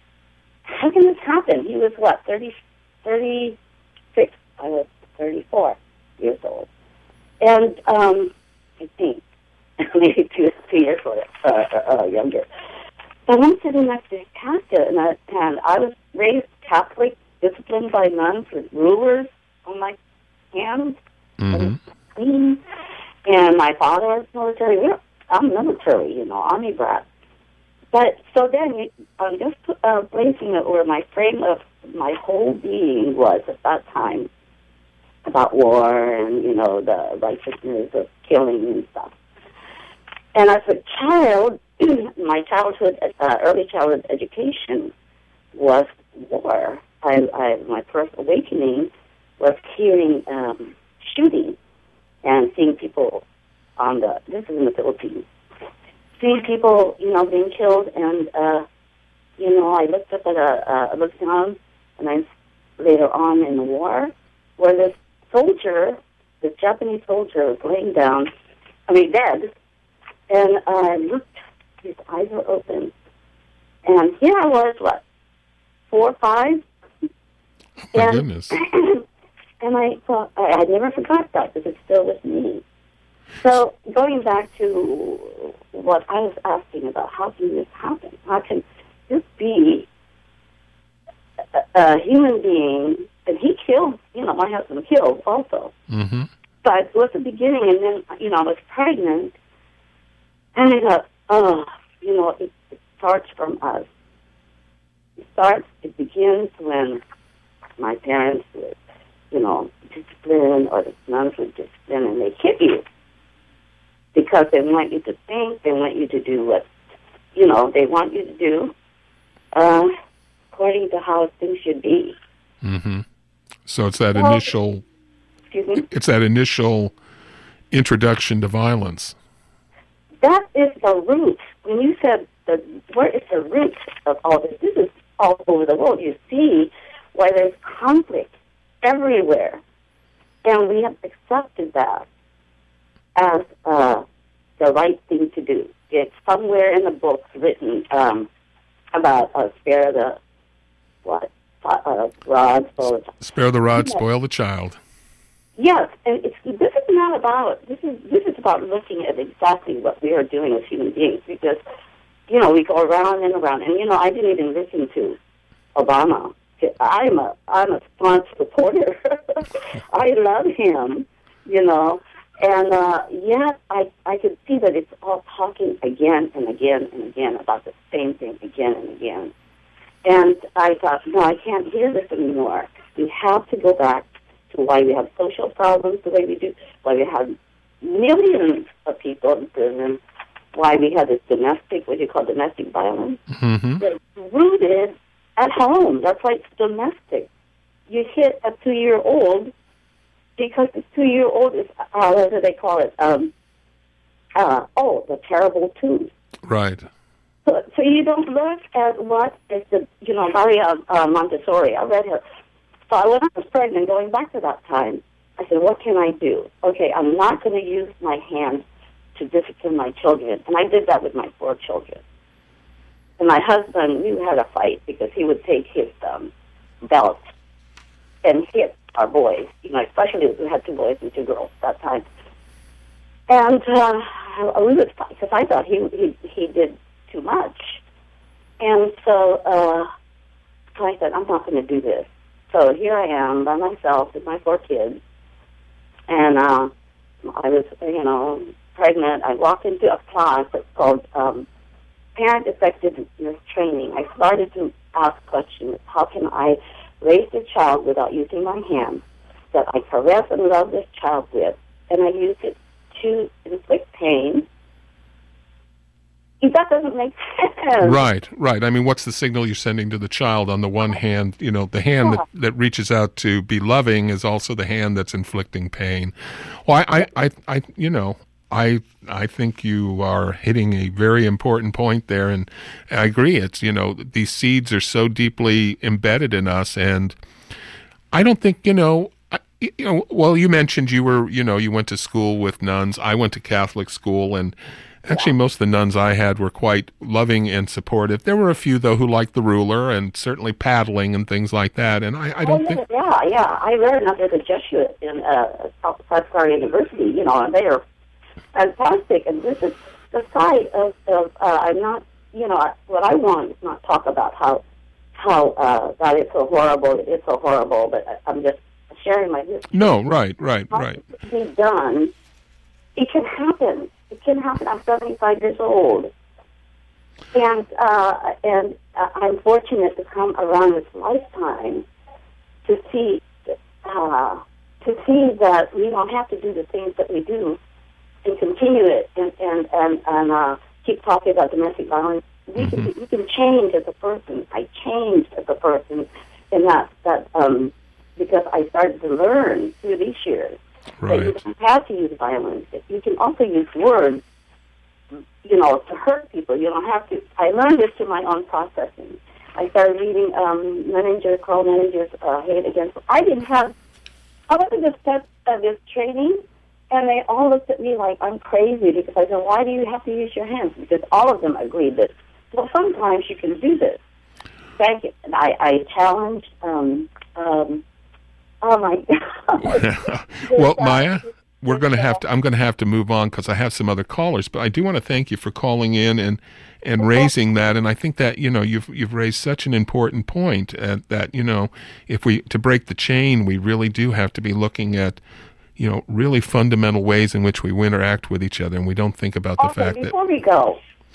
How can this happen? He was, what, thirty, thirty-six? I was thirty-four years old. And um, I think maybe two, two years older, uh, uh, younger. So I'm sitting next to his casket, and I, and I was raised Catholic, disciplined by nuns with rulers on my hands. Mm-hmm. And, and my father was military. We're, I'm military, you know, Army brat. But so then I'm just uh, placing it where my frame of my whole being was at that time about war and, you know, the righteousness of killing and stuff. And as a child, my childhood, uh, early childhood education was war. I, I, my first awakening was hearing um, shooting and seeing people on the, this is in the Philippines, seeing people, you know, being killed, and, uh, you know, I looked up at a, uh, I looked down, and I, later on in the war, where this soldier, this Japanese soldier was laying down, I mean, dead, and I looked, his eyes were open, and here I was, what, four or five?
Oh, my
and,
goodness.
And I thought, I, I never forgot that, because it's still with me. So going back to what I was asking about, how can this happen? How can this be a, a human being? And he killed, you know, my husband killed also. Mm-hmm. But it was the beginning, and then, you know, I was pregnant, and I thought, uh, you know, it, it starts from us. It starts, it begins when my parents would, you know, discipline, or the nuns would discipline, and they hit you because they want you to think, they want you to do what, you know, they want you to do uh, according to how things should be.
Mm-hmm. So it's that
well,
initial,
excuse me?
It's that initial introduction to violence.
That is the root. When you said, the, where is the root of all this? This is all over the world. You see why there's conflict everywhere. And we have accepted that as uh, the right thing to do. It's somewhere in the books written um, about uh, spare the, what, uh, rod, spoil the
Spare the rod,
yes.
spoil the child.
Yes, and it's, this is not about, this is this is about looking at exactly what we are doing as human beings, because, you know, we go around and around, and, you know, I didn't even listen to Obama. I'm a, I'm a staunch supporter. I love him, you know, and uh, yet I, I could see that it's all talking again and again and again about the same thing again and again. And I thought, no, I can't hear this anymore. We have to go back to why we have social problems the way we do, why we have millions of people in prison, why we have this domestic, what do you call domestic violence?
Mm-hmm.
That's rooted at home. That's why it's domestic. You hit a two-year-old because the two-year-old is, uh, what do they call it? Um, uh, oh, the terrible twos.
Right.
So, so you don't look at what is the, you know, Maria uh, Montessori. I read her. So when I was pregnant, going back to that time, I said, what can I do? Okay, I'm not going to use my hands to discipline my children. And I did that with my four children. And my husband, we had a fight because he would take his um, belt and hit our boys, you know, especially we had two boys and two girls at that time. And uh, we would fight because I thought he, he he did too much. And so, uh, so I said, I'm not going to do this. So here I am by myself with my four kids. And uh, I was, you know, pregnant. I walked into a class that's called um, Parent Effectiveness Training. I started to ask questions. How can I raise the child without using my hands that I caress and love this child with? And I use it to inflict pain. That doesn't make sense.
Right, right. I mean, what's the signal you're sending to the child? On the one hand, you know, the hand
yeah.
that, that reaches out to be loving is also the hand that's inflicting pain. Well, I, I, I, I you know, I, I think you are hitting a very important point there, and I agree. It's, you know, these seeds are so deeply embedded in us, and I don't think, you know, I, you know, well, you mentioned you were, you know, you went to school with nuns. I went to Catholic school, and actually, most of the nuns I had were quite loving and supportive. There were a few, though, who liked the ruler and certainly paddling and things like that. And I, I don't
oh,
think...
Yeah, yeah. I learned under the Jesuits in uh, South Florida University, you know, and they are fantastic. And this is the side of, of uh, I'm not, you know, what I want is not talk about how, how uh, that is so horrible, it is so horrible, but I'm just sharing my history.
No, right, right,
how
right.
It can be done. It can happen. It can happen. I'm seventy-five years old, and uh, and uh, I'm fortunate to come around this lifetime to see uh, to see that we don't have to do the things that we do and continue it and and and, and uh, keep talking about domestic violence. We mm-hmm. can we can change as a person. I changed as a person in that that um, because I started to learn through these years.
Right.
That you don't have to use violence. You can also use words, you know, to hurt people. You don't have to. I learned this through my own processing. I started reading um, Menninger, Carl Menninger's uh, Hate Against. I didn't have. I was in the steps of this training, and they all looked at me like I'm crazy because I said, "Why do you have to use your hands?" Because all of them agreed that, well, sometimes you can do this. Thank you. And I, I challenged. Um, um, Oh my God!
Well, Maya, we're going to have to. I'm going to have to move on because I have some other callers. But I do want to thank you for calling in and and raising that. And I think that you know you've you've raised such an important point uh, that you know if we to break the chain, we really do have to be looking at you know really fundamental ways in which we interact with each other, and we don't think about the
okay,
fact
before
that.
we go,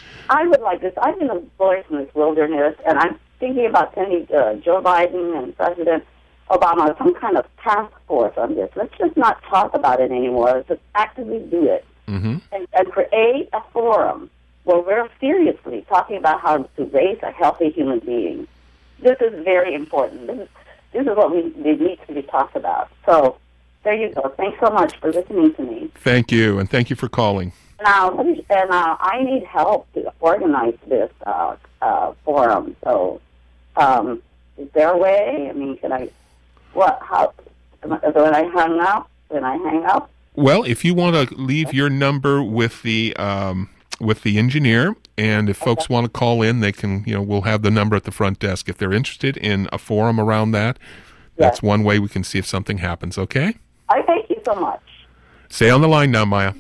I would like this. I've been a voice in this wilderness, and I'm thinking about sending uh, Joe Biden and President Obama some kind of task force on this. Let's just not talk about it anymore. Let's actively do it.
Mm-hmm.
And, and create a forum where we're seriously talking about how to raise a healthy human being. This is very important. This is, this is what we, we need to be talked about. So there you go. Thanks so much for listening to me.
Thank you, and thank you for calling.
Now, and uh, I need help to organize this uh, uh, forum. So, um, is there a way? I mean, can I? What? How? When I hang up? When I hang up?
Well, if you want to leave your number with the um, with the engineer, and if folks want to call in, they can. You know, we'll have the number at the front desk if they're interested in a forum around that. That's yes. one way we can see if something happens. Okay.
I thank you so much.
Stay on the line now, Maya.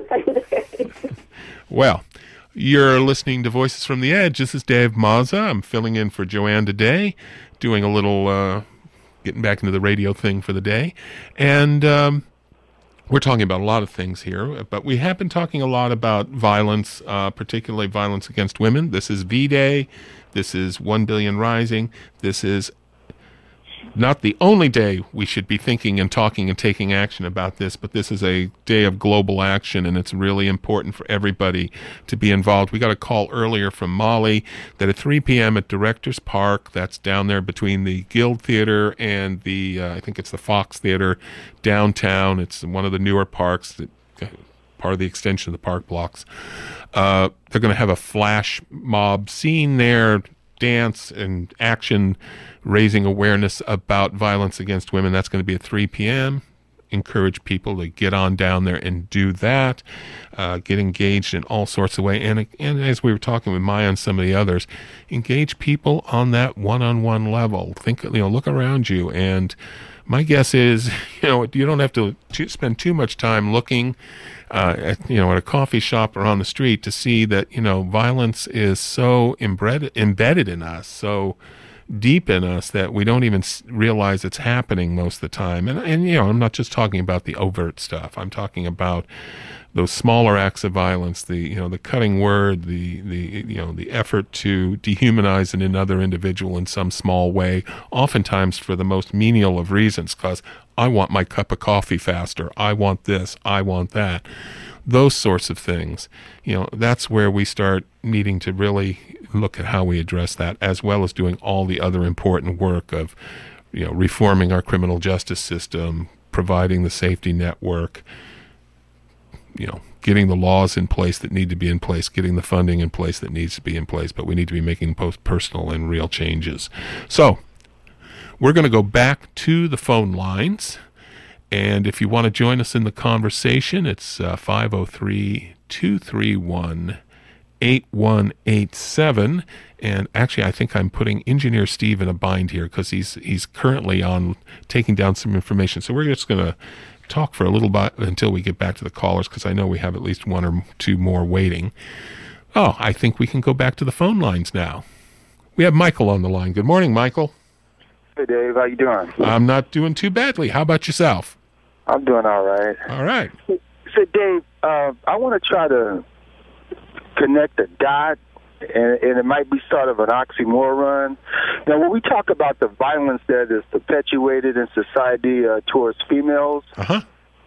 Well, you're listening to Voices from the Edge. This is Dave Mazza. I'm filling in for Joanne today, doing a little, uh, getting back into the radio thing for the day. And um, we're talking about a lot of things here, but we have been talking a lot about violence, uh, particularly violence against women. This is V-Day. This is one billion Rising. This is not the only day we should be thinking and talking and taking action about this, but this is a day of global action, and it's really important for everybody to be involved. We got a call earlier from Molly that at three p.m. at Directors Park, that's down there between the Guild Theater and the, uh, I think it's the Fox Theater downtown. It's one of the newer parks, that, part of the extension of the park blocks. Uh, they're going to have a flash mob scene there, dance and action, raising awareness about violence against women. That's going to be at three p.m. Encourage people to get on down there and do that, uh, get engaged in all sorts of ways. And, and as we were talking with Maya and some of the others, engage people on that one-on-one level. Think, you know, look around you. And my guess is, you know, you don't have to spend too much time looking uh, at, you know, at a coffee shop or on the street to see that, you know, violence is so embedded, embedded in us, so deep in us that we don't even realize it's happening most of the time. And, and, you know, I'm not just talking about the overt stuff. I'm talking about those smaller acts of violence, the, you know, the cutting word, the, the, you know, the effort to dehumanize another individual in some small way, oftentimes for the most menial of reasons, because I want my cup of coffee faster. I want this. I want that. Those sorts of things. You know, that's where we start needing to really look at how we address that, as well as doing all the other important work of, you know, reforming our criminal justice system, providing the safety network, you know, getting the laws in place that need to be in place, getting the funding in place that needs to be in place, but we need to be making both personal and real changes. So we're going to go back to the phone lines, and if you want to join us in the conversation, it's uh, five oh three, two three one, eight one eight seven. And actually, I think I'm putting Engineer Steve in a bind here because he's he's currently on taking down some information. So we're just going to talk for a little bit until we get back to the callers, because I know we have at least one or two more waiting. Oh, I think we can go back to the phone lines now. We have Michael on the line. Good morning, Michael.
Hey, Dave. How you doing?
I'm not doing too badly. How about yourself?
I'm doing all right.
All right.
So, Dave, uh, I want to try to connect a dot, and, and it might be sort of an oxymoron. Now, when we talk about the violence that is perpetuated in society uh, towards females,
uh-huh.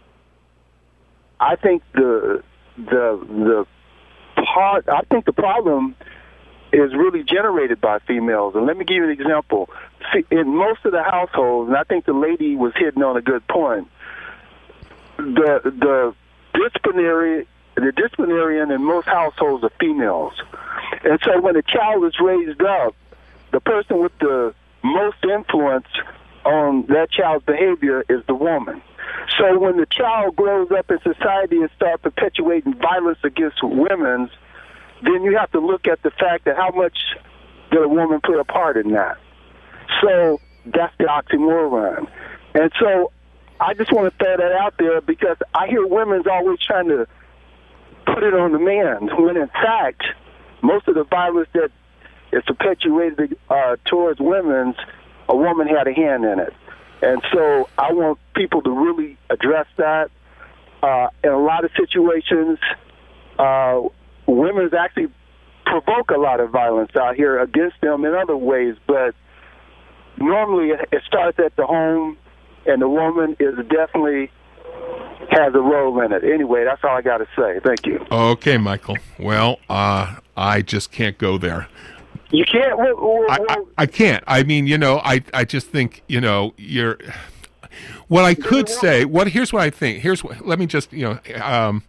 I think the the the part I think the problem is really generated by females. And let me give you an example. In most of the households, and I think the lady was hitting on a good point, the the disciplinary the disciplinarian in most households are females. And so when a child is raised up, the person with the most influence on that child's behavior is the woman. So when the child grows up in society and starts perpetuating violence against women, then you have to look at the fact that how much did a woman play a part in that. So that's the oxymoron. And so I just want to throw that out there because I hear women's always trying to put it on the man, when in fact, most of the violence that is perpetuated uh, towards women, a woman had a hand in it. And so I want people to really address that. Uh, in a lot of situations, uh, women actually provoke a lot of violence out here against them in other ways, but normally it starts at the home, and the woman is definitely has a role in it. Anyway, that's all I got to say. Thank you.
Okay, Michael. Well, uh, I just can't go there.
You can't? Well, well,
I, I, I can't. I mean, you know, I, I just think, you know, you're... What I could say, what here's what I think. Here's what, let me just, you know, um,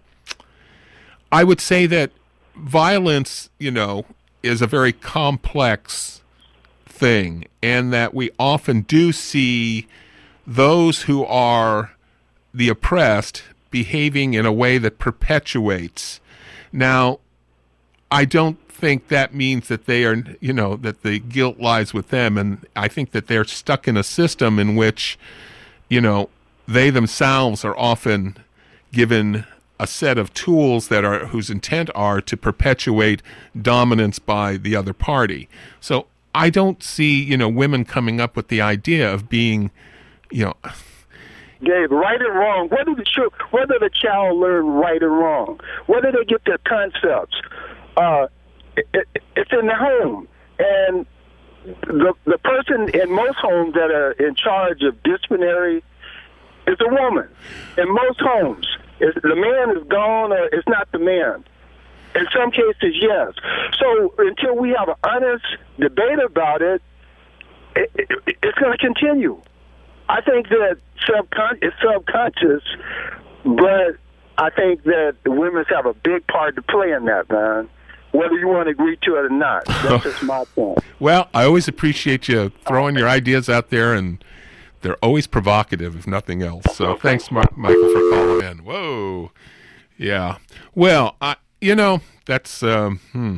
I would say that violence, you know, is a very complex thing, and that we often do see those who are the oppressed behaving in a way that perpetuates. Now, I don't think that means that they are, you know, that the guilt lies with them, and I think that they're stuck in a system in which, you know, they themselves are often given a set of tools that are whose intent are to perpetuate dominance by the other party. So I don't see, you know, women coming up with the idea of being, you know,
Gabe, right and wrong. Where did the ch- where did the child learn right and wrong? Where do they get their concepts? Uh, it, it, it's in the home, and the the person in most homes that are in charge of disciplinary is a woman. In most homes, is the man is gone, or it's not the man. In some cases, yes. So until we have an honest debate about it, it, it it's going to continue. I think that subcon- it's subconscious, but I think that the women have a big part to play in that, man. Whether you want to agree to it or not. That's just my point.
Well, I always appreciate you throwing your ideas out there, and they're always provocative, if nothing else. So thanks, Mar- Michael, for calling in. Whoa. Yeah. Well, I, you know, that's, um, hmm.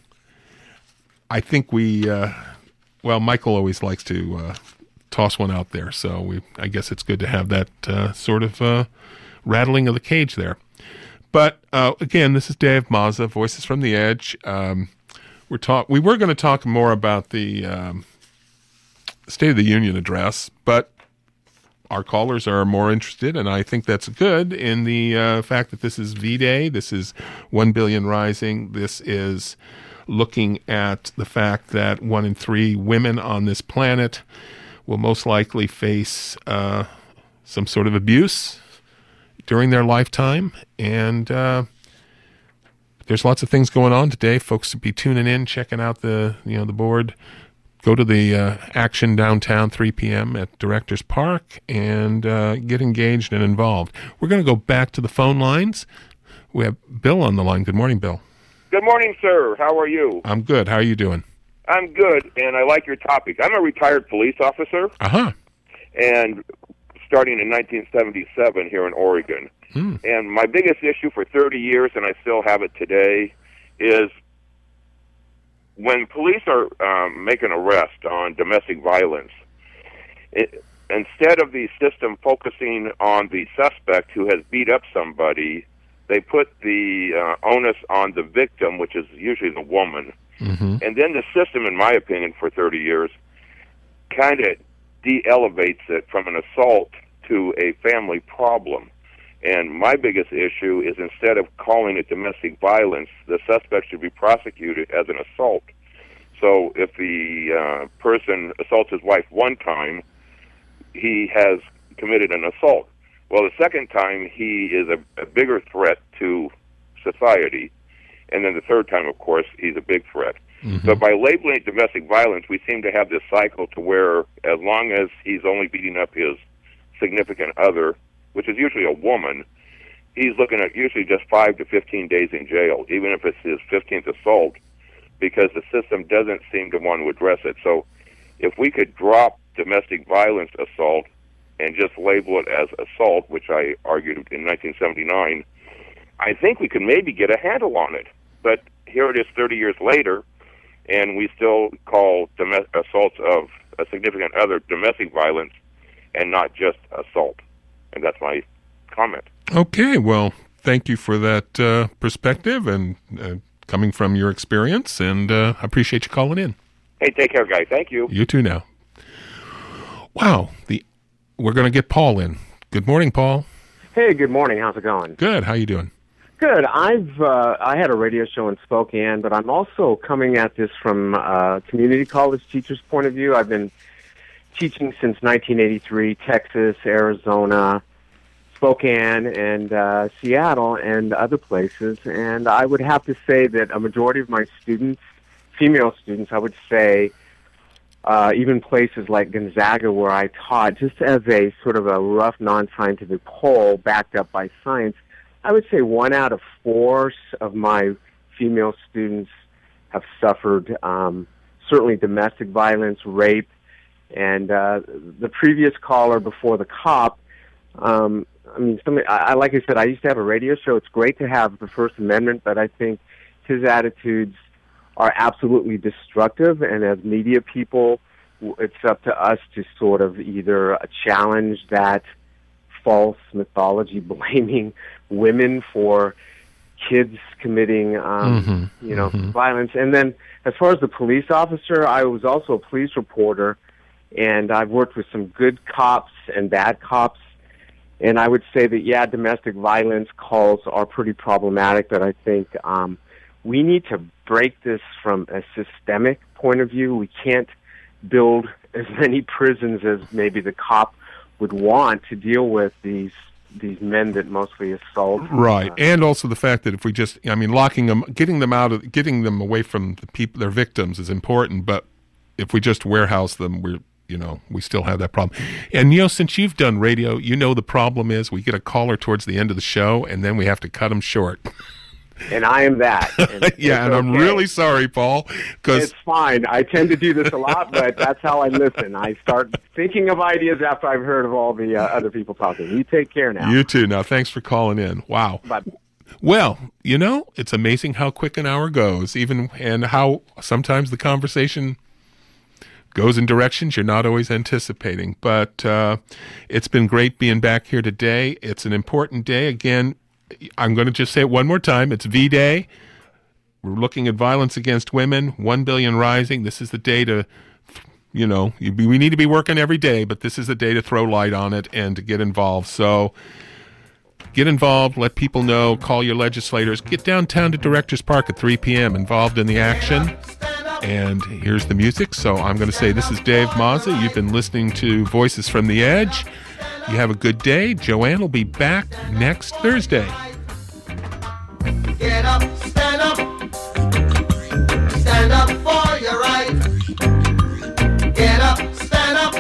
I think we, uh, well, Michael always likes to uh, toss one out there, so we, I guess it's good to have that uh, sort of uh, rattling of the cage there. But uh, again, this is Dave Mazza, Voices from the Edge. Um, we're talk. We were going to talk more about the um, State of the Union address, but our callers are more interested, and I think that's good in the uh, fact that this is V-Day. This is One Billion Rising. This is looking at the fact that one in three women on this planet will most likely face uh, some sort of abuse during their lifetime, and uh, there's lots of things going on today. Folks should be tuning in, checking out the you know the board. Go to the uh, action downtown, three p.m. at Directors Park, and uh, get engaged and involved. We're going to go back to the phone lines. We have Bill on the line. Good morning, Bill.
Good morning, sir. How are you?
I'm good. How are you doing?
I'm good, and I like your topic. I'm a retired police officer.
Uh-huh.
And starting in nineteen seventy-seven here in Oregon.
Hmm.
And my biggest issue for thirty years, and I still have it today, is when police are um, making an arrest on domestic violence, it, instead of the system focusing on the suspect who has beat up somebody, they put the uh, onus on the victim, which is usually the woman.
Mm-hmm.
And then the system, in my opinion, for thirty years, kind of de-elevates it from an assault to a family problem. And my biggest issue is instead of calling it domestic violence, the suspect should be prosecuted as an assault. So if the uh, person assaults his wife one time, he has committed an assault. Well, the second time, he is a, a bigger threat to society. And then the third time, of course, he's a big threat.
Mm-hmm.
So by labeling it domestic violence, we seem to have this cycle to where as long as he's only beating up his significant other, which is usually a woman, he's looking at usually just five to fifteen days in jail, even if it's his fifteenth assault, because the system doesn't seem to want to address it. So if we could drop domestic violence assault and just label it as assault, which I argued in nineteen seventy-nine, I think we could maybe get a handle on it. But here it is thirty years later, and we still call dom- assaults of a significant other domestic violence and not just assault. And that's my comment.
Okay, well, thank you for that uh, perspective and uh, coming from your experience, and uh, I appreciate you calling in.
Hey, take care, guys. Thank you.
You too now. Wow, the we're going to get Paul in. Good morning, Paul.
Hey, good morning. How's it going?
Good. How you doing?
Good. I've uh, I had a radio show in Spokane, but I'm also coming at this from a community college teacher's point of view. I've been teaching since nineteen eighty-three, Texas, Arizona, Spokane, and uh, Seattle, and other places. And I would have to say that a majority of my students, female students, I would say, uh, even places like Gonzaga where I taught, just as a sort of a rough non-scientific poll backed up by science, I would say one out of four of my female students have suffered um, certainly domestic violence, rape, and uh, the previous caller before the cop. Um, I mean, somebody, I, like I said, I used to have a radio show. It's great to have the First Amendment, but I think his attitudes are absolutely destructive. And as media people, it's up to us to sort of either challenge that false mythology blaming women for kids committing, um,
Mm-hmm.
you know,
Mm-hmm.
violence. And then as far as the police officer, I was also a police reporter, and I've worked with some good cops and bad cops. And I would say that, yeah, domestic violence calls are pretty problematic, but I think um, we need to break this from a systemic point of view. We can't build as many prisons as maybe the cop would want to deal with these these men that mostly assault.
Right,
Uh,
and also the fact that if we just, I mean, locking them, getting them out of, getting them away from the people, their victims, is important. But if we just warehouse them, we're, you know, we still have that problem. And you know, since you've done radio, you know the problem is we get a caller towards the end of the show, and then we have to cut them short.
and I am that. And
yeah, and
it's
I'm
okay.
really sorry, Paul, because
It's fine. I tend to do this a lot, but that's how I listen. I start thinking of ideas after I've heard of all the uh, other people talking. You take care now.
you too. Now, thanks for calling in. Wow.
Bye.
Well, you know, it's amazing how quick an hour goes, even and how sometimes the conversation goes in directions you're not always anticipating. But uh, it's been great being back here today. It's an important day. Again, I'm going to just say it one more time. It's V-Day. We're looking at violence against women, one billion rising. This is the day to, you know, we need to be working every day, but this is the day to throw light on it and to get involved. So get involved, let people know, call your legislators, get downtown to Directors Park at three p.m., involved in the action. And here's the music. So I'm going to say this is Dave Mazza. You've been listening to Voices from the Edge. You have a good day. Joanne will be back next Thursday.
Get up, stand up, stand up for your right. Get up, stand up,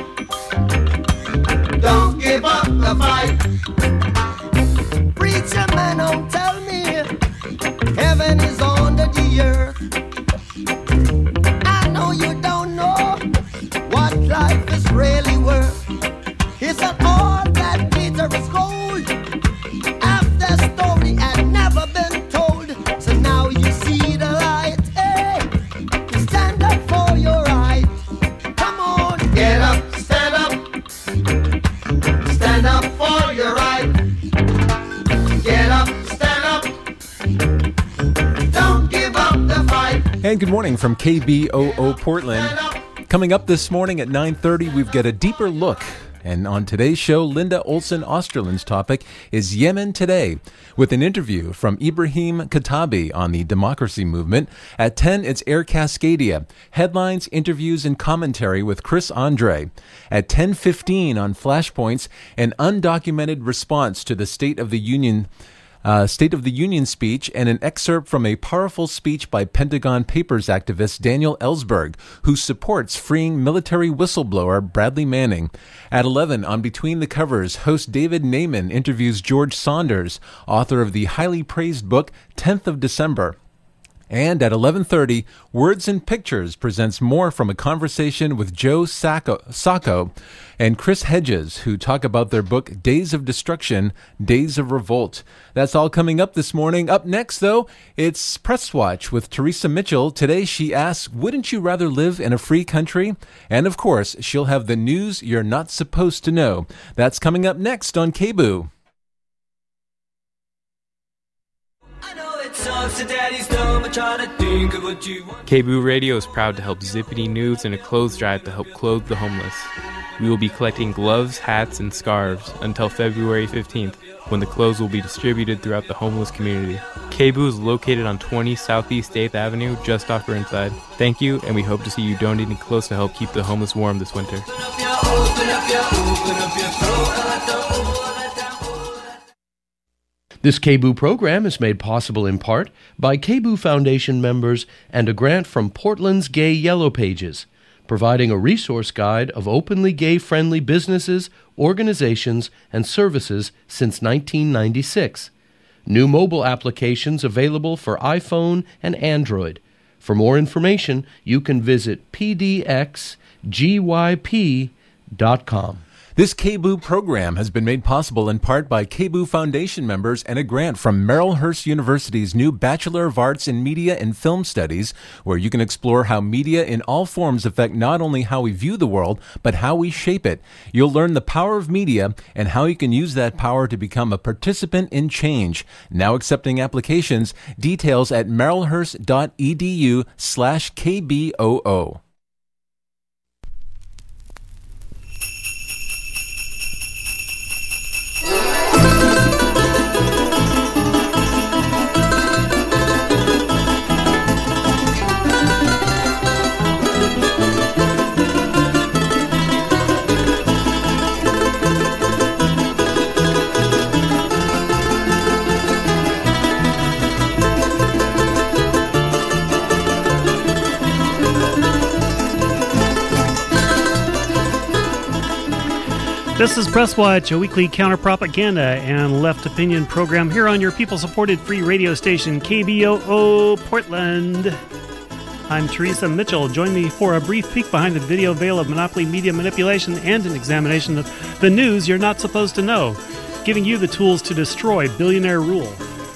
don't give up the fight. Preacher man, don't tell me heaven is under the earth. I know you don't know what life is really worth. It's not all that glitter is gold. After story had never been told, so now you see the light. Hey, stand up for your right. Come on, get up, stand up, stand up for your right. Get up, stand up, don't give up the fight.
And good morning from K B O O Portland. Coming up this morning at nine thirty, we've got a deeper look. And on today's show, Linda Olson Osterland's topic is Yemen Today, with an interview from Ibrahim Katabi on the democracy movement. At ten, it's Air Cascadia, headlines, interviews, and commentary with Chris Andre. At ten fifteen on Flashpoints, an undocumented response to the State of the Union Uh, State of the Union speech and an excerpt from a powerful speech by Pentagon Papers activist Daniel Ellsberg, who supports freeing military whistleblower Bradley Manning. At eleven, on Between the Covers, host David Naiman interviews George Saunders, author of the highly praised book tenth of December. And at eleven thirty, Words and Pictures presents more from a conversation with Joe Sacco, Sacco and Chris Hedges, who talk about their book, Days of Destruction, Days of Revolt. That's all coming up this morning. Up next, though, it's Press Watch with Teresa Mitchell. Today she asks, wouldn't you rather live in a free country? And of course, she'll have the news you're not supposed to know. That's coming up next on K B O O.
I know it's all
K B O O Radio is proud to help Zippity News and a clothes drive to help clothe the homeless. We will be collecting gloves, hats, and scarves until February fifteenth, when the clothes will be distributed throughout the homeless community. K B O O is located on twenty Southeast eighth Avenue, just off Burnside. Thank you, and we hope to see you donating clothes to help keep the homeless warm this winter.
This K B O O program is made possible in part by K B O O Foundation members and a grant from Portland's Gay Yellow Pages, providing a resource guide of openly gay-friendly businesses, organizations, and services since nineteen ninety-six. New mobile applications available for iPhone and Android. For more information, you can visit p d x g y p dot com.
This K B O O program has been made possible in part by K B O O Foundation members and a grant from Marylhurst University's new Bachelor of Arts in Media and Film Studies, where you can explore how media in all forms affect not only how we view the world, but how we shape it. You'll learn the power of media and how you can use that power to become a participant in change. Now accepting applications. Details at marylhurst.edu slash KBOO.
This is Press Watch, a weekly counter-propaganda and left opinion program here on your people-supported free radio station, K B O O Portland. I'm Teresa Mitchell. Join me for a brief peek behind the video veil of monopoly media manipulation and an examination of the news you're not supposed to know, giving you the tools to destroy billionaire rule.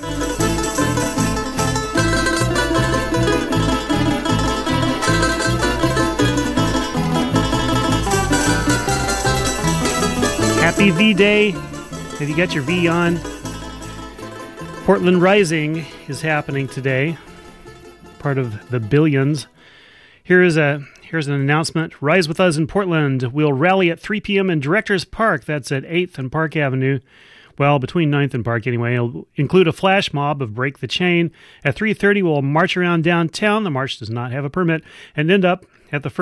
Happy V-Day. Have you got your V on? Portland Rising is happening today, part of the Billions. Here is a here's an announcement. Rise with us in Portland. We'll rally at three p.m. in Directors Park. That's at eighth and Park Avenue. Well, between ninth and Park anyway. It'll include a flash mob of Break the Chain. At three thirty, we'll march around downtown. The march does not have a permit. And end up at the first